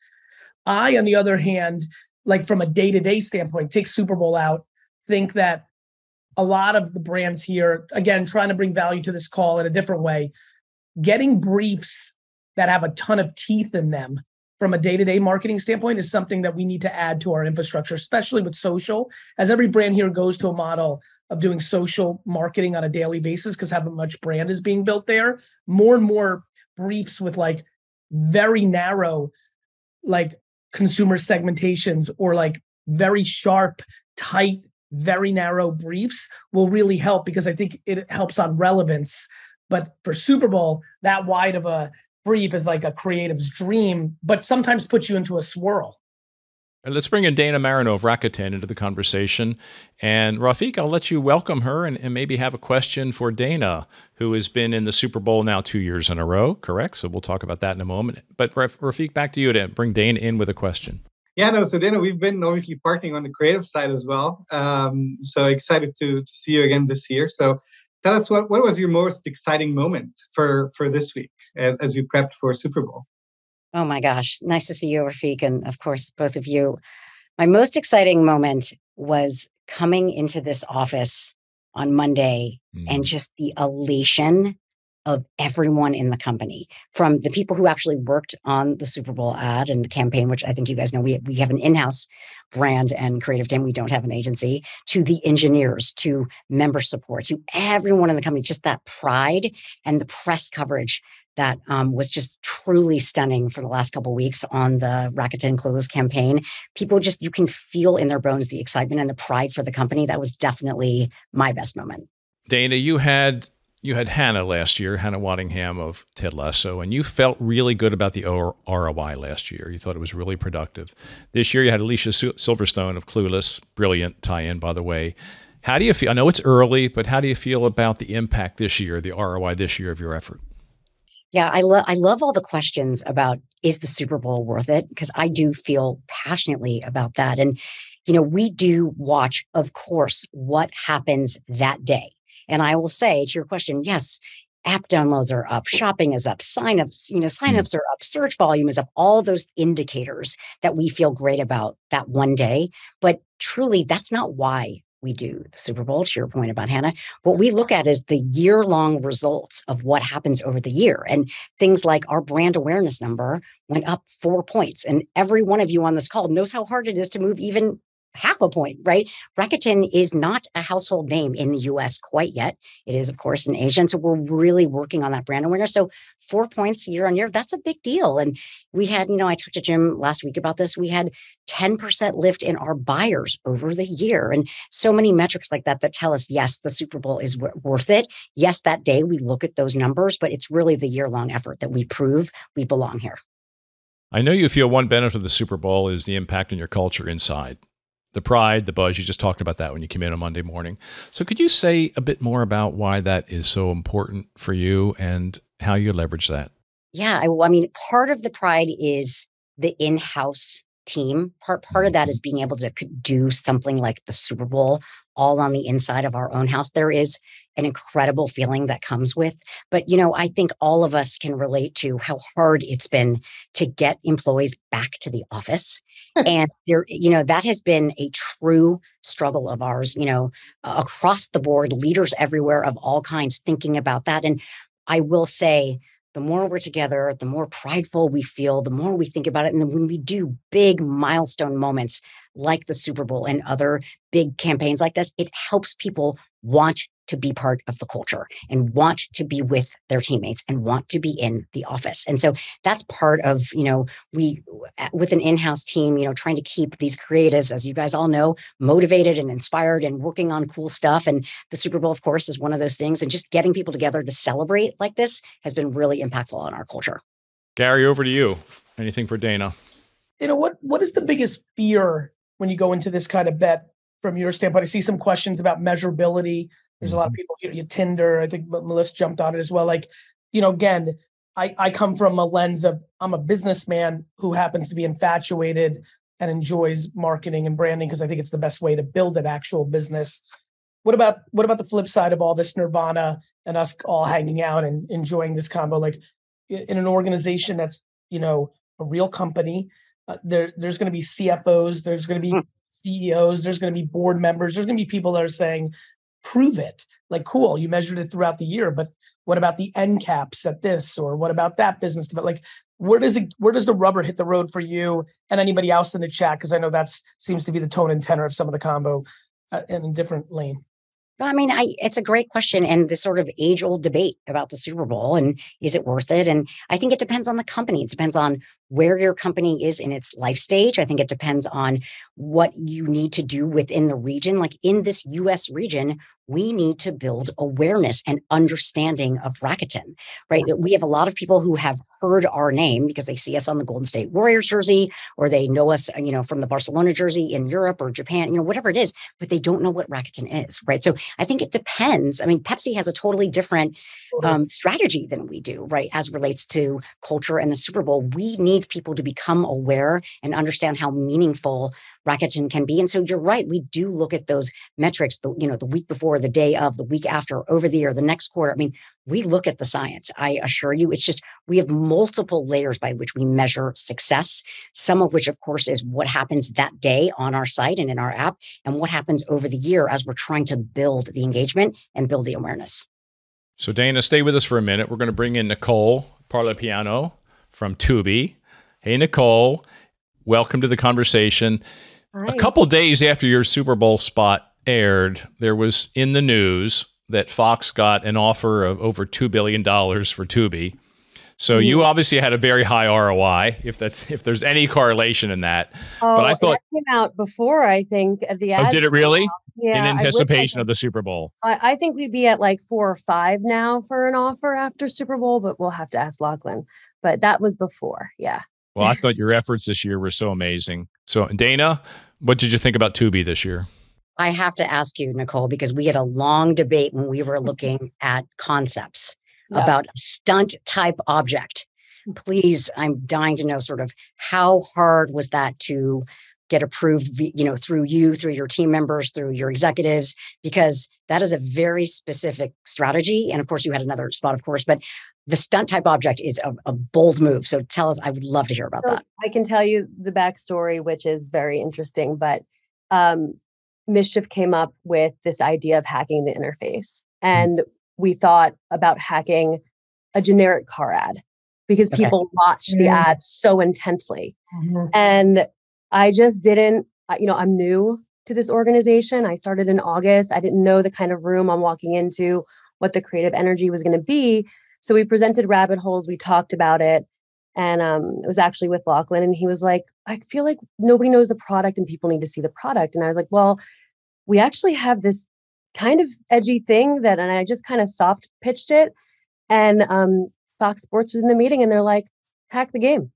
I, on the other hand, like from a day-to-day standpoint, take Super Bowl out, think that a lot of the brands here, again, trying to bring value to this call in a different way, getting briefs that have a ton of teeth in them from a day-to-day marketing standpoint is something that we need to add to our infrastructure, especially with social. As every brand here goes to a model of doing social marketing on a daily basis because how much brand is being built there, more and more briefs with like very narrow, like consumer segmentations or like very sharp, tight, very narrow briefs will really help because I think it helps on relevance. But for Super Bowl, that wide of a brief is like a creative's dream, but sometimes puts you into a swirl. Let's bring in Dana Marino of Rakuten into the conversation. And Rafiq, I'll let you welcome her and, and maybe have a question for Dana, who has been in the Super Bowl now two years in a row, correct? So we'll talk about that in a moment. But Rafiq, back to you to bring Dana in with a question. Yeah, no, so Dana, we've been obviously partnering on the creative side as well. Um, so excited to, to see you again this year. So tell us, what, what was your most exciting moment for, for this week as, as you prepped for Super Bowl? Oh my gosh. Nice to see you, Rafiq. And of course, both of you. My most exciting moment was coming into this office on Monday mm. and just the elation of everyone in the company, from the people who actually worked on the Super Bowl ad and the campaign, which I think you guys know, we, we have an in-house brand and creative team. We don't have an agency, to the engineers, to member support, to everyone in the company, just that pride and the press coverage that um, was just truly stunning for the last couple of weeks on the Rakuten Clueless campaign. People just, you can feel in their bones the excitement and the pride for the company. That was definitely my best moment. Dana, you had you had Hannah last year, Hannah Waddingham of Ted Lasso, and you felt really good about the R O I last year. You thought it was really productive. This year you had Alicia Silverstone of Clueless, brilliant tie-in, by the way. How do you feel? I know it's early, but how do you feel about the impact this year, the R O I this year of your effort? Yeah, I love I love all the questions about, is the Super Bowl worth it? Because I do feel passionately about that. And, you know, we do watch, of course, what happens that day. And I will say to your question, yes, app downloads are up, shopping is up, signups, you know, signups are up, search volume is up, all those indicators that we feel great about that one day. But truly, that's not why we do the Super Bowl, to your point about Hannah. What we look at is the year-long results of what happens over the year. And things like our brand awareness number went up four points. And every one of you on this call knows how hard it is to move even half a point, right? Rakuten is not a household name in the U S quite yet. It is, of course, in Asia. And so we're really working on that brand awareness. So four points year on year, that's a big deal. And we had, you know, I talked to Jim last week about this. We had ten percent lift in our buyers over the year. And so many metrics like that that tell us, yes, the Super Bowl is w- worth it. Yes, that day we look at those numbers, but it's really the year-long effort that we prove we belong here. I know you feel one benefit of the Super Bowl is the impact on your culture inside. The pride, the buzz, you just talked about that when you came in on Monday morning. So could you say a bit more about why that is so important for you and how you leverage that? Yeah, I, I mean, part of the pride is the in-house team. Part, part of that is being able to do something like the Super Bowl all on the inside of our own house. There is an incredible feeling that comes with. But, you know, I think all of us can relate to how hard it's been to get employees back to the office. And there, you know, that has been a true struggle of ours, you know, uh, across the board, leaders everywhere of all kinds thinking about that. And I will say, the more we're together, the more prideful we feel, the more we think about it. And then when we do big milestone moments like the Super Bowl and other big campaigns like this, it helps people want to be part of the culture and want to be with their teammates and want to be in the office. And so that's part of, you know, we, with an in-house team, you know, trying to keep these creatives, as you guys all know, motivated and inspired and working on cool stuff. And the Super Bowl, of course, is one of those things. And just getting people together to celebrate like this has been really impactful on our culture. Gary, over to you. Anything for Dana? You know, what what is the biggest fear when you go into this kind of bet from your standpoint? I see some questions about measurability. There's a lot of people, you know, you Tinder, I think Melissa jumped on it as well. Like, you know, again, I, I come from a lens of I'm a businessman who happens to be infatuated and enjoys marketing and branding because I think it's the best way to build an actual business. What about what about the flip side of all this nirvana and us all hanging out and enjoying this combo? Like in an organization that's, you know, a real company, uh, there there's going to be C F Os, there's going to be C E Os, there's going to be board members, there's going to be people that are saying, prove it. Like, cool, you measured it throughout the year, but what about the end caps at this, or what about that business? But like, where does it, where does the rubber hit the road for you and anybody else in the chat? Because I know that's seems to be the tone and tenor of some of the combo uh, in a different lane. I mean, I, it's a great question and this sort of age-old debate about the Super Bowl and is it worth it? And I think it depends on the company. It depends on where your company is in its life stage. I think it depends on what you need to do within the region. Like in this U S region, we need to build awareness and understanding of Rakuten, right? We have a lot of people who have heard our name because they see us on the Golden State Warriors jersey, or they know us, you know, from the Barcelona jersey in Europe or Japan, you know, whatever it is, but they don't know what Rakuten is, right? So I think it depends. I mean, Pepsi has a totally different um, strategy than we do, right? As relates to culture and the Super Bowl, we need people to become aware and understand how meaningful Rakuten can be. And so you're right. We do look at those metrics, the, you know, the week before, the day of, the week after, over the year, the next quarter. I mean, we look at the science. I assure you, it's just, we have multiple layers by which we measure success. Some of which, of course, is what happens that day on our site and in our app, and what happens over the year as we're trying to build the engagement and build the awareness. So Dana, stay with us for a minute. We're going to bring in Nicole Parlapiano from Tubi. Hey, Nicole, welcome to the conversation. Hi. A couple days after your Super Bowl spot aired, there was in the news that Fox got an offer of over two billion dollars for Tubi. So mm. you obviously had a very high R O I, if that's if there's any correlation in that. Oh, but I thought that came out before, I think, at the ad. Oh, did it really? Yeah, in anticipation I of the Super Bowl. I, I think we'd be at like four or five now for an offer after Super Bowl, but we'll have to ask Lachlan. But that was before, yeah. Well, I thought your efforts this year were so amazing. So, Dana, what did you think about Tubi this year? I have to ask you, Nicole, because we had a long debate when we were looking at concepts yeah. about a stunt type object. Please, I'm dying to know sort of how hard was that to get approved, you know, through you, through your team members, through your executives, because that is a very specific strategy. And of course, you had another spot, of course, but the stunt type object is a, a bold move. So tell us, I would love to hear about so that. I can tell you the backstory, which is very interesting, but um, Mischief came up with this idea of hacking the interface. And we thought about hacking a generic car ad because okay. people watch the ad so intensely. Mm-hmm. And I just didn't you know, I'm new to this organization. I started in August. I didn't know the kind of room I'm walking into, what the creative energy was going to be. So we presented Rabbit Holes. We talked about it. And um, it was actually with Lachlan. And he was like, I feel like nobody knows the product and people need to see the product. And I was like, well, we actually have this kind of edgy thing that, and I just kind of soft pitched it. And um, Fox Sports was in the meeting and they're like, hack the game.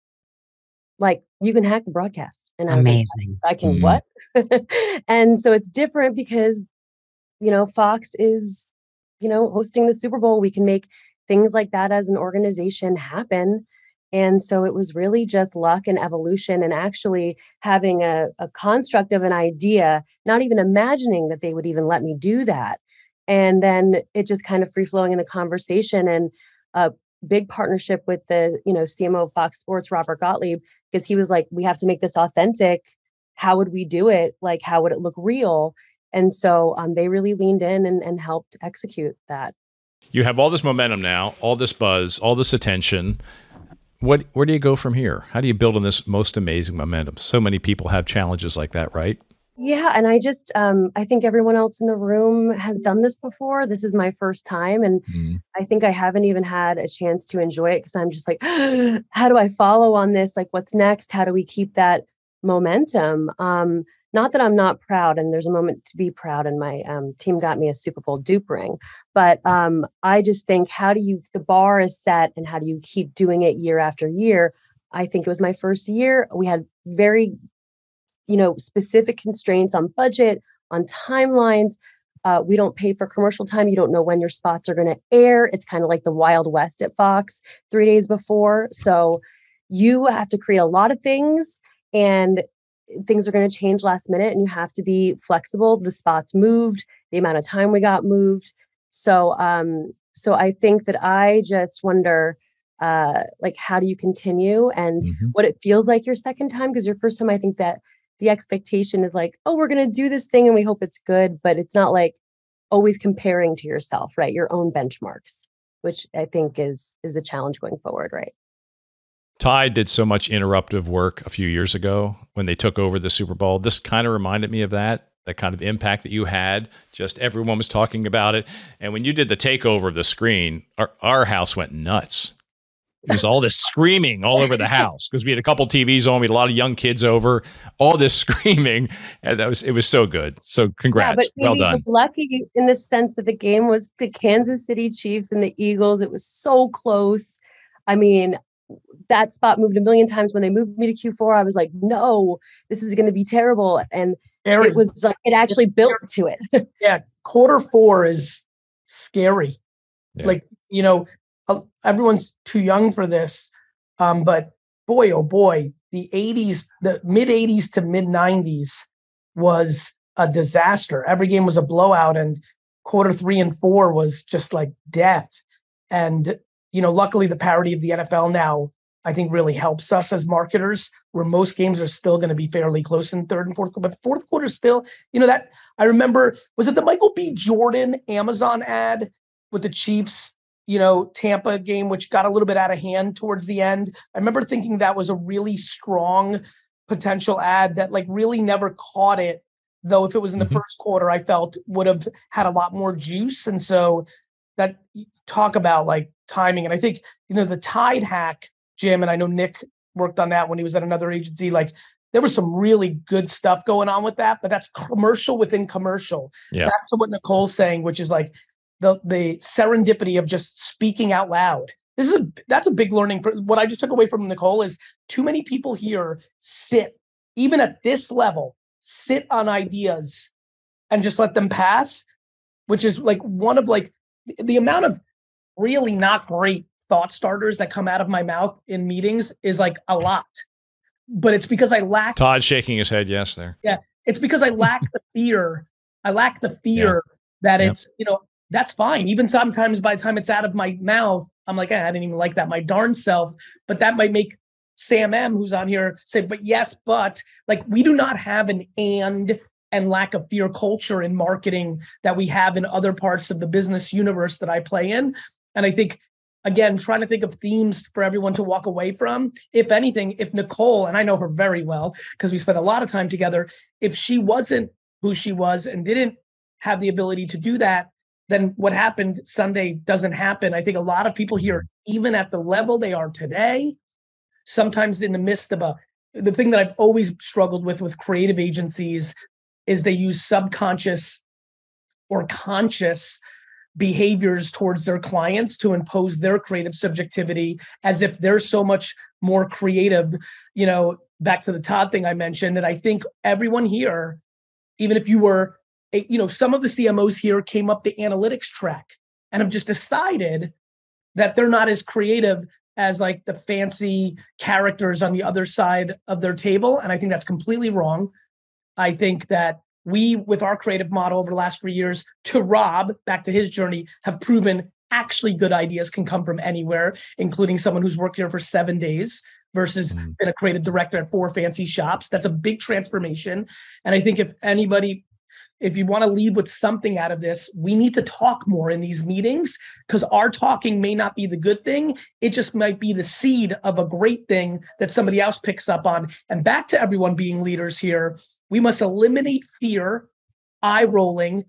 Like, you can hack the broadcast. And I was Amazing. like, I can Mhm. what? And so it's different because, you know, Fox is, you know, hosting the Super Bowl. We can make things like that as an organization happen. And so it was really just luck and evolution and actually having a, a construct of an idea, not even imagining that they would even let me do that. And then it just kind of free flowing in the conversation and a big partnership with the, you know, C M O of Fox Sports, Robert Gottlieb, because he was like, we have to make this authentic. How would we do it? Like, how would it look real? And so um, they really leaned in and, and helped execute that. You have all this momentum now, all this buzz, all this attention. What, where do you go from here? How do you build on this most amazing momentum? So many people have challenges like that, right? Yeah. And I just, um, I think everyone else in the room has done this before. This is my first time. And Mm. I think I haven't even had a chance to enjoy it because I'm just like, how do I follow on this? Like, what's next? How do we keep that momentum? Um, not that I'm not proud, and there's a moment to be proud, and my um, team got me a Super Bowl dupe ring. But um, I just think, how do you, the bar is set, and how do you keep doing it year after year? I think it was my first year. We had very, you know, specific constraints on budget, on timelines. Uh, we don't pay for commercial time. You don't know when your spots are going to air. It's kind of like the Wild West at Fox three days before. So you have to create a lot of things, and things are going to change last minute, and you have to be flexible. The spots moved, the amount of time we got moved. So, um, so I think that I just wonder, uh, like, how do you continue, and Mhm. what it feels like your second time? Because your first time, I think that the expectation is like, oh, we're going to do this thing and we hope it's good, but it's not like always comparing to yourself, right? Your own benchmarks, which I think is, is the challenge going forward, right? Tide did so much interruptive work a few years ago when they took over the Super Bowl. This kind of reminded me of that, that kind of impact that you had. Just everyone was talking about it. And when you did the takeover of the screen, our, our house went nuts. It was all this screaming all over the house because we had a couple T Vs on. We had a lot of young kids over, all this screaming. And that was, it was so good. So congrats. Yeah, but well done. Lucky in the sense that the game was the Kansas City Chiefs and the Eagles. It was so close. I mean, that spot moved a million times. When they moved me to Q four, I was like, no, this is going to be terrible. And Scary. it was like, it actually It's built to it. Yeah, quarter four is scary. Yeah. Like, you know, uh, everyone's too young for this. Um, but boy, oh boy, the eighties, the mid eighties to mid nineties was a disaster. Every game was a blowout, and quarter three and four was just like death. And, you know, luckily the parity of the N F L now, I think, really helps us as marketers, where most games are still going to be fairly close in third and fourth quarter. But the fourth quarter still, you know, that I remember, was it the Michael B. Jordan Amazon ad with the Chiefs, you know, Tampa game, which got a little bit out of hand towards the end? I remember thinking that was a really strong potential ad that like really never caught it. Though if it was in the Mhm. first quarter, I felt would have had a lot more juice. And so that, talk about like timing. And I think, you know, the Tide hack, Jim, and I know Nick worked on that when he was at another agency, like there was some really good stuff going on with that, but that's commercial within commercial. Yeah. Back to what Nicole's saying, which is like the the serendipity of just speaking out loud. This is a, that's a big learning. For what I just took away from Nicole is too many people here sit, even at this level, sit on ideas and just let them pass, which is like one of like the, the amount of really not great thought starters that come out of my mouth in meetings is like a lot, but it's because I lack. Todd shaking his head yes there. Yeah, it's because I lack the fear. I lack the fear that Yep. it's, you know, that's fine. Even sometimes by the time it's out of my mouth, I'm like, eh, I didn't even like that, my darn self. But that might make Sam M, who's on here, say, but yes, but like we do not have an and and lack of fear culture in marketing that we have in other parts of the business universe that I play in. And I think again, trying to think of themes for everyone to walk away from. If anything, if Nicole, and I know her very well because we spent a lot of time together, if she wasn't who she was and didn't have the ability to do that, then what happened Sunday doesn't happen. I think a lot of people here, even at the level they are today, sometimes in the midst of a, the thing that I've always struggled with with creative agencies is they use subconscious or conscious behaviors towards their clients to impose their creative subjectivity as if they're so much more creative, you know, back to the Todd thing I mentioned. And I think everyone here, even if you were, a, you know, some of the C M Os here came up the analytics track and have just decided that they're not as creative as like the fancy characters on the other side of their table. And I think that's completely wrong. I think that we, with our creative model over the last three years, to Rob, back to his journey, have proven actually good ideas can come from anywhere, including someone who's worked here for seven days versus mm. been a creative director at four fancy shops. That's a big transformation. And I think if anybody, if you want to leave with something out of this, we need to talk more in these meetings because our talking may not be the good thing. It just might be the seed of a great thing that somebody else picks up on. And back to everyone being leaders here, we must eliminate fear, eye rolling,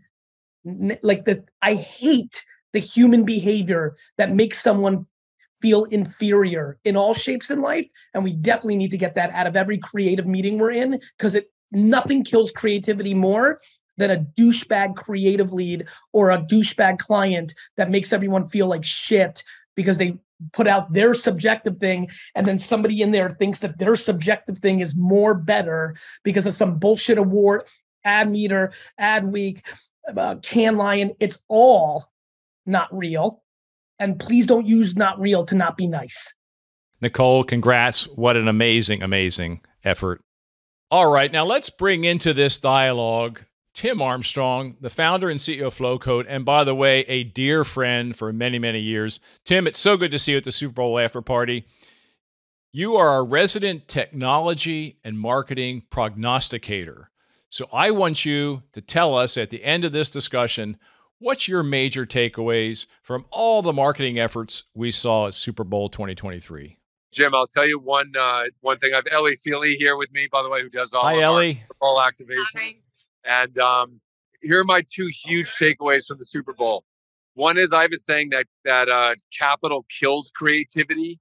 like the, I hate the human behavior that makes someone feel inferior in all shapes in life. And we definitely need to get that out of every creative meeting we're in because it nothing kills creativity more than a douchebag creative lead or a douchebag client that makes everyone feel like shit because they put out their subjective thing and then somebody in there thinks that their subjective thing is more better because of some bullshit award, ad meter, ad week, uh, Cannes Lion. It's all not real. And please don't use not real to not be nice. Nicole, congrats. What an amazing, amazing effort. All right, now let's bring into this dialogue Tim Armstrong, the founder and C E O of Flowcode, and by the way, a dear friend for many, many years. Tim, it's so good to see you at the Super Bowl after party. You are a resident technology and marketing prognosticator. So I want you to tell us at the end of this discussion, what's your major takeaways from all the marketing efforts we saw at Super Bowl twenty twenty-three? Jim, I'll tell you one uh, one thing. I have Ellie Feely here with me, by the way, who does all Hi, of Ellie. our Super Bowl activations. Hi. And um, here are my two huge takeaways from the Super Bowl. One is I was saying that that uh, capital kills creativity.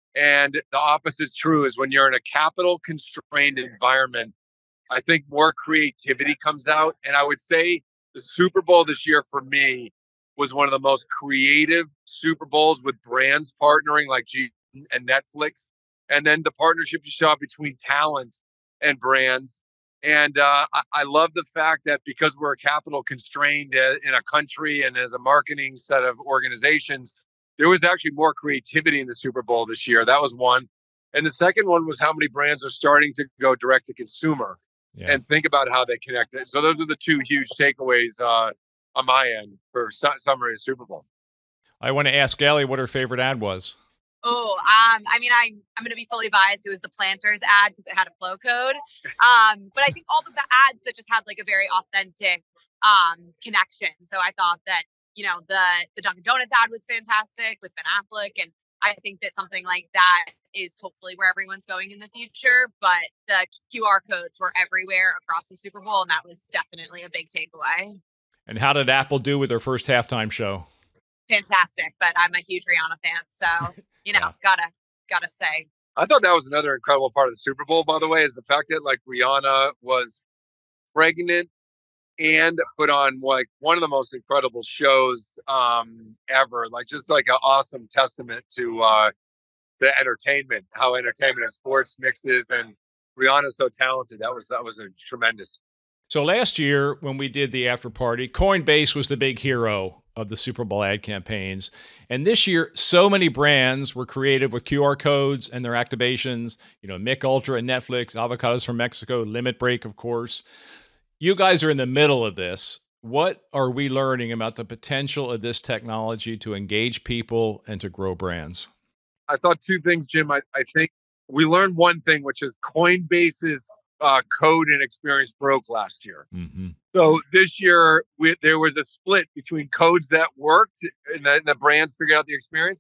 And the opposite's true is when you're in a capital constrained environment, I think more creativity comes out. And I would say the Super Bowl this year for me was one of the most creative Super Bowls with brands partnering like G and Netflix. And then the partnership you saw between talent and brands. And uh, I, I love the fact that because we're capital constrained in a country and as a marketing set of organizations, there was actually more creativity in the Super Bowl this year. That was one. And the second one was how many brands are starting to go direct to consumer yeah. and think about how they connect it. So those are the two huge takeaways uh, on my end for su- summary of Super Bowl. I want to ask Ellie what her favorite ad was. Oh, um, I mean, I, I'm going to be fully biased. It was the Planters ad because it had a flow code. Um, but I think all the ads that just had like a very authentic um, connection. So I thought that, you know, the, the Dunkin' Donuts ad was fantastic with Ben Affleck. And I think that something like that is hopefully where everyone's going in the future. But the Q R codes were everywhere across the Super Bowl. And that was definitely a big takeaway. And how did Apple do with their first halftime show? Fantastic. But I'm a huge Rihanna fan. So... You know, yeah. gotta gotta say. I thought that was another incredible part of the Super Bowl, by the way, is the fact that like Rihanna was pregnant and put on like one of the most incredible shows um, ever. Like just like an awesome testament to uh, the entertainment, how entertainment and sports mixes, and Rihanna's so talented. That was that was a tremendous. So last year when we did the after party, Coinbase was the big hero of the Super Bowl ad campaigns. And this year, so many brands were creative with Q R codes and their activations. You know, Mick Ultra and Netflix, Avocados from Mexico, Limit Break, of course. You guys are in the middle of this. What are we learning about the potential of this technology to engage people and to grow brands? I thought two things, Jim. I, I think we learned one thing, which is Coinbase's uh, code and experience broke last year. Mm-hmm. So this year, we, there was a split between codes that worked and the, the brands figured out the experience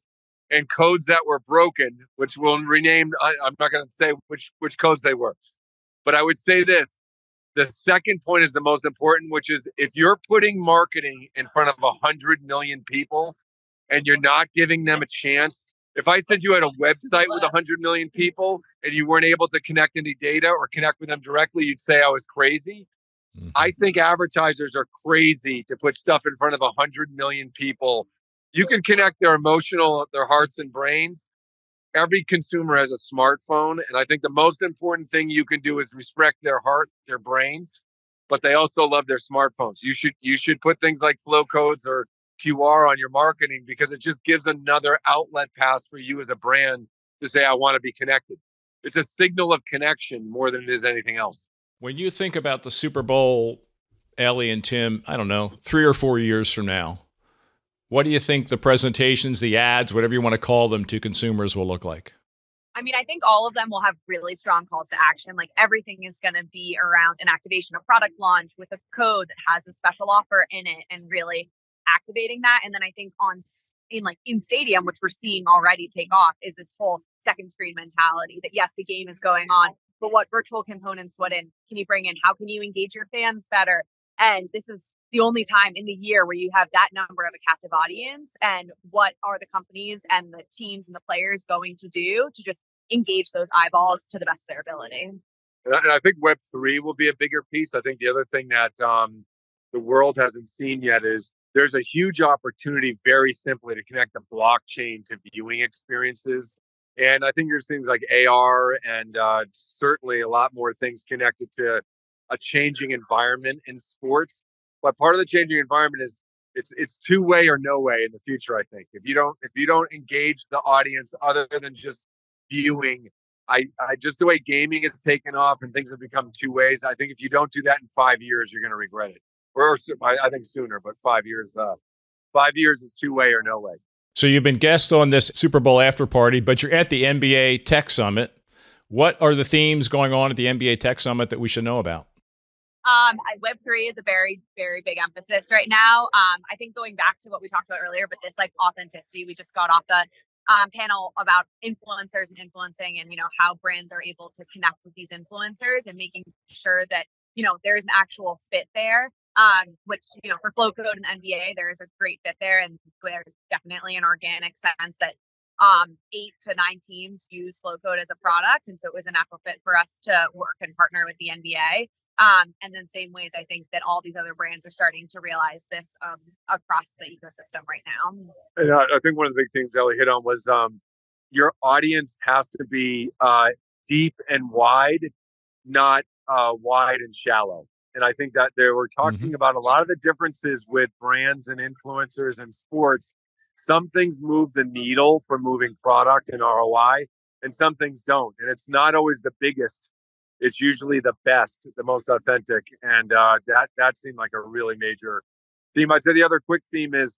and codes that were broken, which we'll rename. I, I'm not going to say which which codes they were, but I would say this. The second point is the most important, which is if you're putting marketing in front of a hundred million people and you're not giving them a chance. If I said you had a website with a hundred million people and you weren't able to connect any data or connect with them directly, you'd say I was crazy. Mm-hmm. I think advertisers are crazy to put stuff in front of a hundred million people. You can connect their emotional, their hearts and brains. Every consumer has a smartphone. And I think the most important thing you can do is respect their heart, their brain, but they also love their smartphones. You should, you should put things like flow codes or Q R on your marketing because it just gives another outlet pass for you as a brand to say, I want to be connected. It's a signal of connection more than it is anything else. When you think about the Super Bowl, Ellie and Tim, I don't know, three or four years from now, what do you think the presentations, the ads, whatever you want to call them, to consumers will look like? I mean, I think all of them will have really strong calls to action. Like everything is going to be around an activation, a product launch with a code that has a special offer in it and really activating that. And then I think on in like in stadium, which we're seeing already take off, is this whole second screen mentality that yes, the game is going on, but what virtual components, what in can you bring in? How can you engage your fans better? And this is the only time in the year where you have that number of a captive audience. And what are the companies and the teams and the players going to do to just engage those eyeballs to the best of their ability? And I, and I think Web three will be a bigger piece. I think the other thing that um, the world hasn't seen yet is there's a huge opportunity, very simply, to connect the blockchain to viewing experiences. And I think there's things like A R and uh, certainly a lot more things connected to a changing environment in sports. But part of the changing environment is it's it's two way or no way in the future. I think if you don't if you don't engage the audience other than just viewing, I, I just the way gaming has taken off and things have become two ways. I think if you don't do that in five years, you're going to regret it. Or I, I think sooner, but five years. Uh, five years is two way or no way. So you've been guest on this Super Bowl after party, but you're at the N B A Tech Summit. What are the themes going on at the N B A Tech Summit that we should know about? Um, Web three is a very, very big emphasis right now. Um, I think going back to what we talked about earlier, but this like authenticity, we just got off the um, panel about influencers and influencing and, you know, how brands are able to connect with these influencers and making sure that, you know, there's an actual fit there. Um, which, you know, for Flow Code and N B A, there is a great fit there. And there's definitely an organic sense that um, eight to nine teams use Flow Code as a product. And so it was a natural fit for us to work and partner with the N B A. Um, and then same ways, I think that all these other brands are starting to realize this um, across the ecosystem right now. And I, I think one of the big things Ellie hit on was um, your audience has to be uh, deep and wide, not uh, wide and shallow. And I think that they were talking mm-hmm. about a lot of the differences with brands and influencers and sports. Some things move the needle for moving product and R O I, and some things don't. And it's not always the biggest. It's usually the best, the most authentic. And uh, that that seemed like a really major theme. I'd say the other quick theme is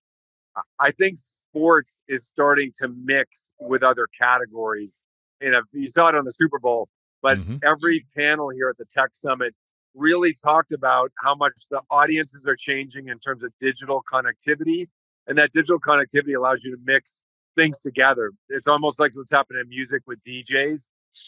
I think sports is starting to mix with other categories. And if you saw it on the Super Bowl, but mm-hmm. every panel here at the Tech Summit really talked about how much the audiences are changing in terms of digital connectivity. And that digital connectivity allows you to mix things together. It's almost like what's happening in music with D Js.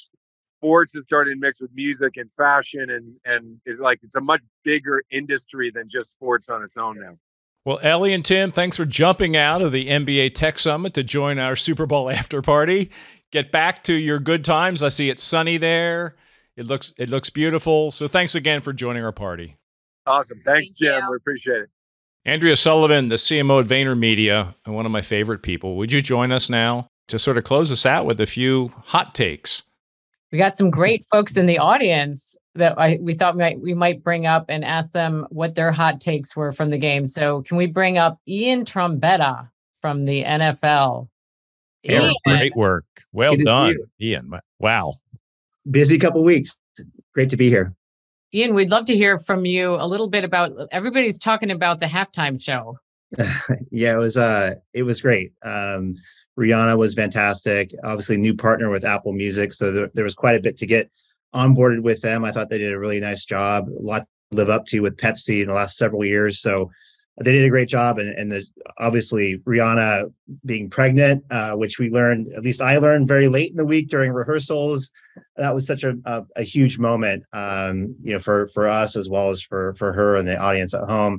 Sports is starting to mix with music and fashion, and and it's like it's a much bigger industry than just sports on its own now. Well, Ellie and Tim, thanks for jumping out of the N B A Tech Summit to join our Super Bowl after party. Get back to your good times. I see it's sunny there. It looks it looks beautiful. So thanks again for joining our party. Awesome. Thanks, Thank Jim. you. We appreciate it. Andrea Sullivan, the C M O at VaynerMedia, and one of my favorite people. Would you join us now to sort of close us out with a few hot takes? We got some great folks in the audience that I, we thought we might, we might bring up and ask them what their hot takes were from the game. So can we bring up Ian Trombetta from the N F L? Yeah, great work. Well done, Ian. Wow. Busy couple weeks. Great to be here. Ian, we'd love to hear from you a little bit about, everybody's talking about the halftime show. Yeah, it was uh it was great. Um Rihanna was fantastic. Obviously new partner with Apple Music, so there, there was quite a bit to get onboarded with them. I thought they did a really nice job. A lot to live up to with Pepsi in the last several years. So they did a great job. And, and the, obviously Rihanna being pregnant, uh, which we learned, at least I learned very late in the week during rehearsals. That was such a, a, a huge moment, um, you know, for, for us, as well as for, for her and the audience at home.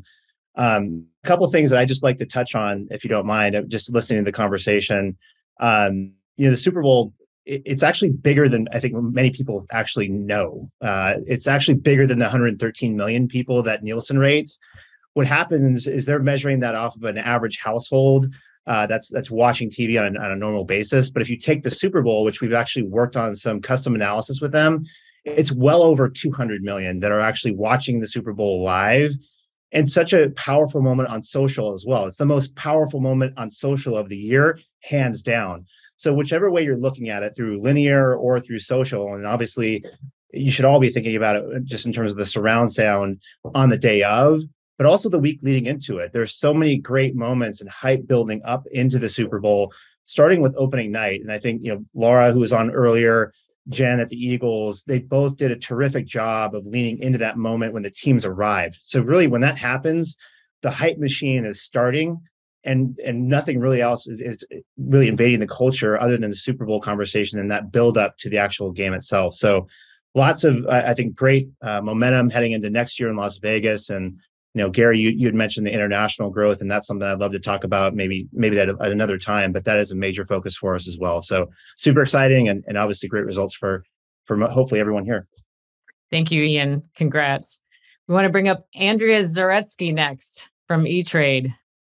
Um, a couple of things that I just like to touch on, if you don't mind, just listening to the conversation. Um, you know, the Super Bowl, it, it's actually bigger than I think many people actually know. Uh, it's actually bigger than the one hundred thirteen million people that Nielsen rates. What happens is they're measuring that off of an average household uh, that's that's watching T V on a, on a normal basis. But if you take the Super Bowl, which we've actually worked on some custom analysis with them, it's well over two hundred million that are actually watching the Super Bowl live. And such a powerful moment on social as well. It's the most powerful moment on social of the year, hands down. So whichever way you're looking at it, through linear or through social, and obviously you should all be thinking about it just in terms of the surround sound on the day of, but also the week leading into it. There's so many great moments and hype building up into the Super Bowl, starting with opening night. And I think, you know, Laura, who was on earlier, Jen at the Eagles, they both did a terrific job of leaning into that moment when the teams arrived. So really, when that happens, the hype machine is starting, and and nothing really else is, is really invading the culture other than the Super Bowl conversation and that build up to the actual game itself. So lots of, I think, great uh, momentum heading into next year in Las Vegas. And you know, Gary, you you had mentioned the international growth, and that's something I'd love to talk about maybe maybe that at another time, but that is a major focus for us as well. So super exciting, and, and obviously great results for, for hopefully everyone here. Thank you, Ian. Congrats. We want to bring up Andrea Zaretsky next from E-Trade.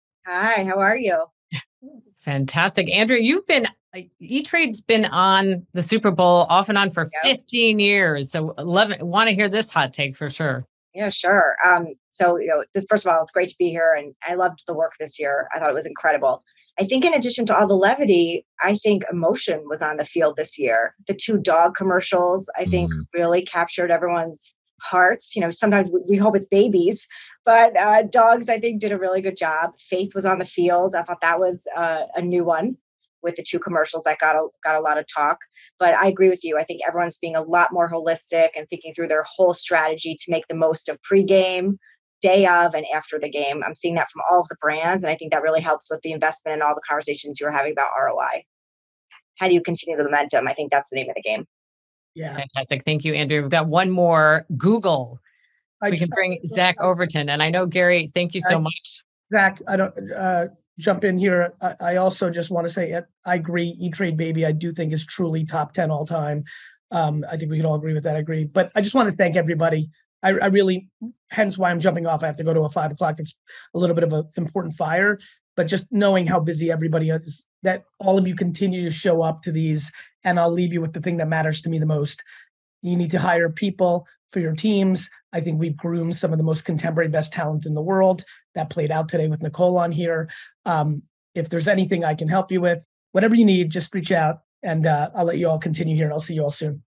Hi, how are you? Fantastic. Andrea, you've been, E-Trade's been on the Super Bowl off and on for yep. fifteen years. So love it. Want to hear this hot take for sure. Yeah, sure. Um, so, you know, this, first of all, it's great to be here, and I loved the work this year. I thought it was incredible. I think in addition to all the levity, I think emotion was on the field this year. The two dog commercials, I think, mm. really captured everyone's hearts. You know, sometimes we, we hope it's babies, but uh, dogs, I think, did a really good job. Faith was on the field. I thought that was uh, a new one with the two commercials that got a, got a lot of talk. But I agree with you. I think everyone's being a lot more holistic and thinking through their whole strategy to make the most of pregame, day of, and after the game. I'm seeing that from all of the brands, and I think that really helps with the investment and all the conversations you were having about R O I. How do you continue the momentum? I think that's the name of the game. Yeah. Fantastic. Thank you, Andrew. We've got one more. Google. I we can bring Zach Overton. And I know, Gary, thank you so I, much. Zach, I don't uh, jump in here. I, I also just want to say, I agree. E-Trade Baby, I do think is truly top ten all time. Um, I think we can all agree with that. I agree. But I just want to thank everybody. I, I really, hence why I'm jumping off. I have to go to a five o'clock. It's a little bit of an important fire, but just knowing how busy everybody is, that all of you continue to show up to these, and I'll leave you with the thing that matters to me the most. You need to hire people for your teams. I think we've groomed some of the most contemporary, best talent in the world. That played out today with Nicole on here. Um, if there's anything I can help you with, whatever you need, just reach out, and uh, I'll let you all continue here, and I'll see you all soon.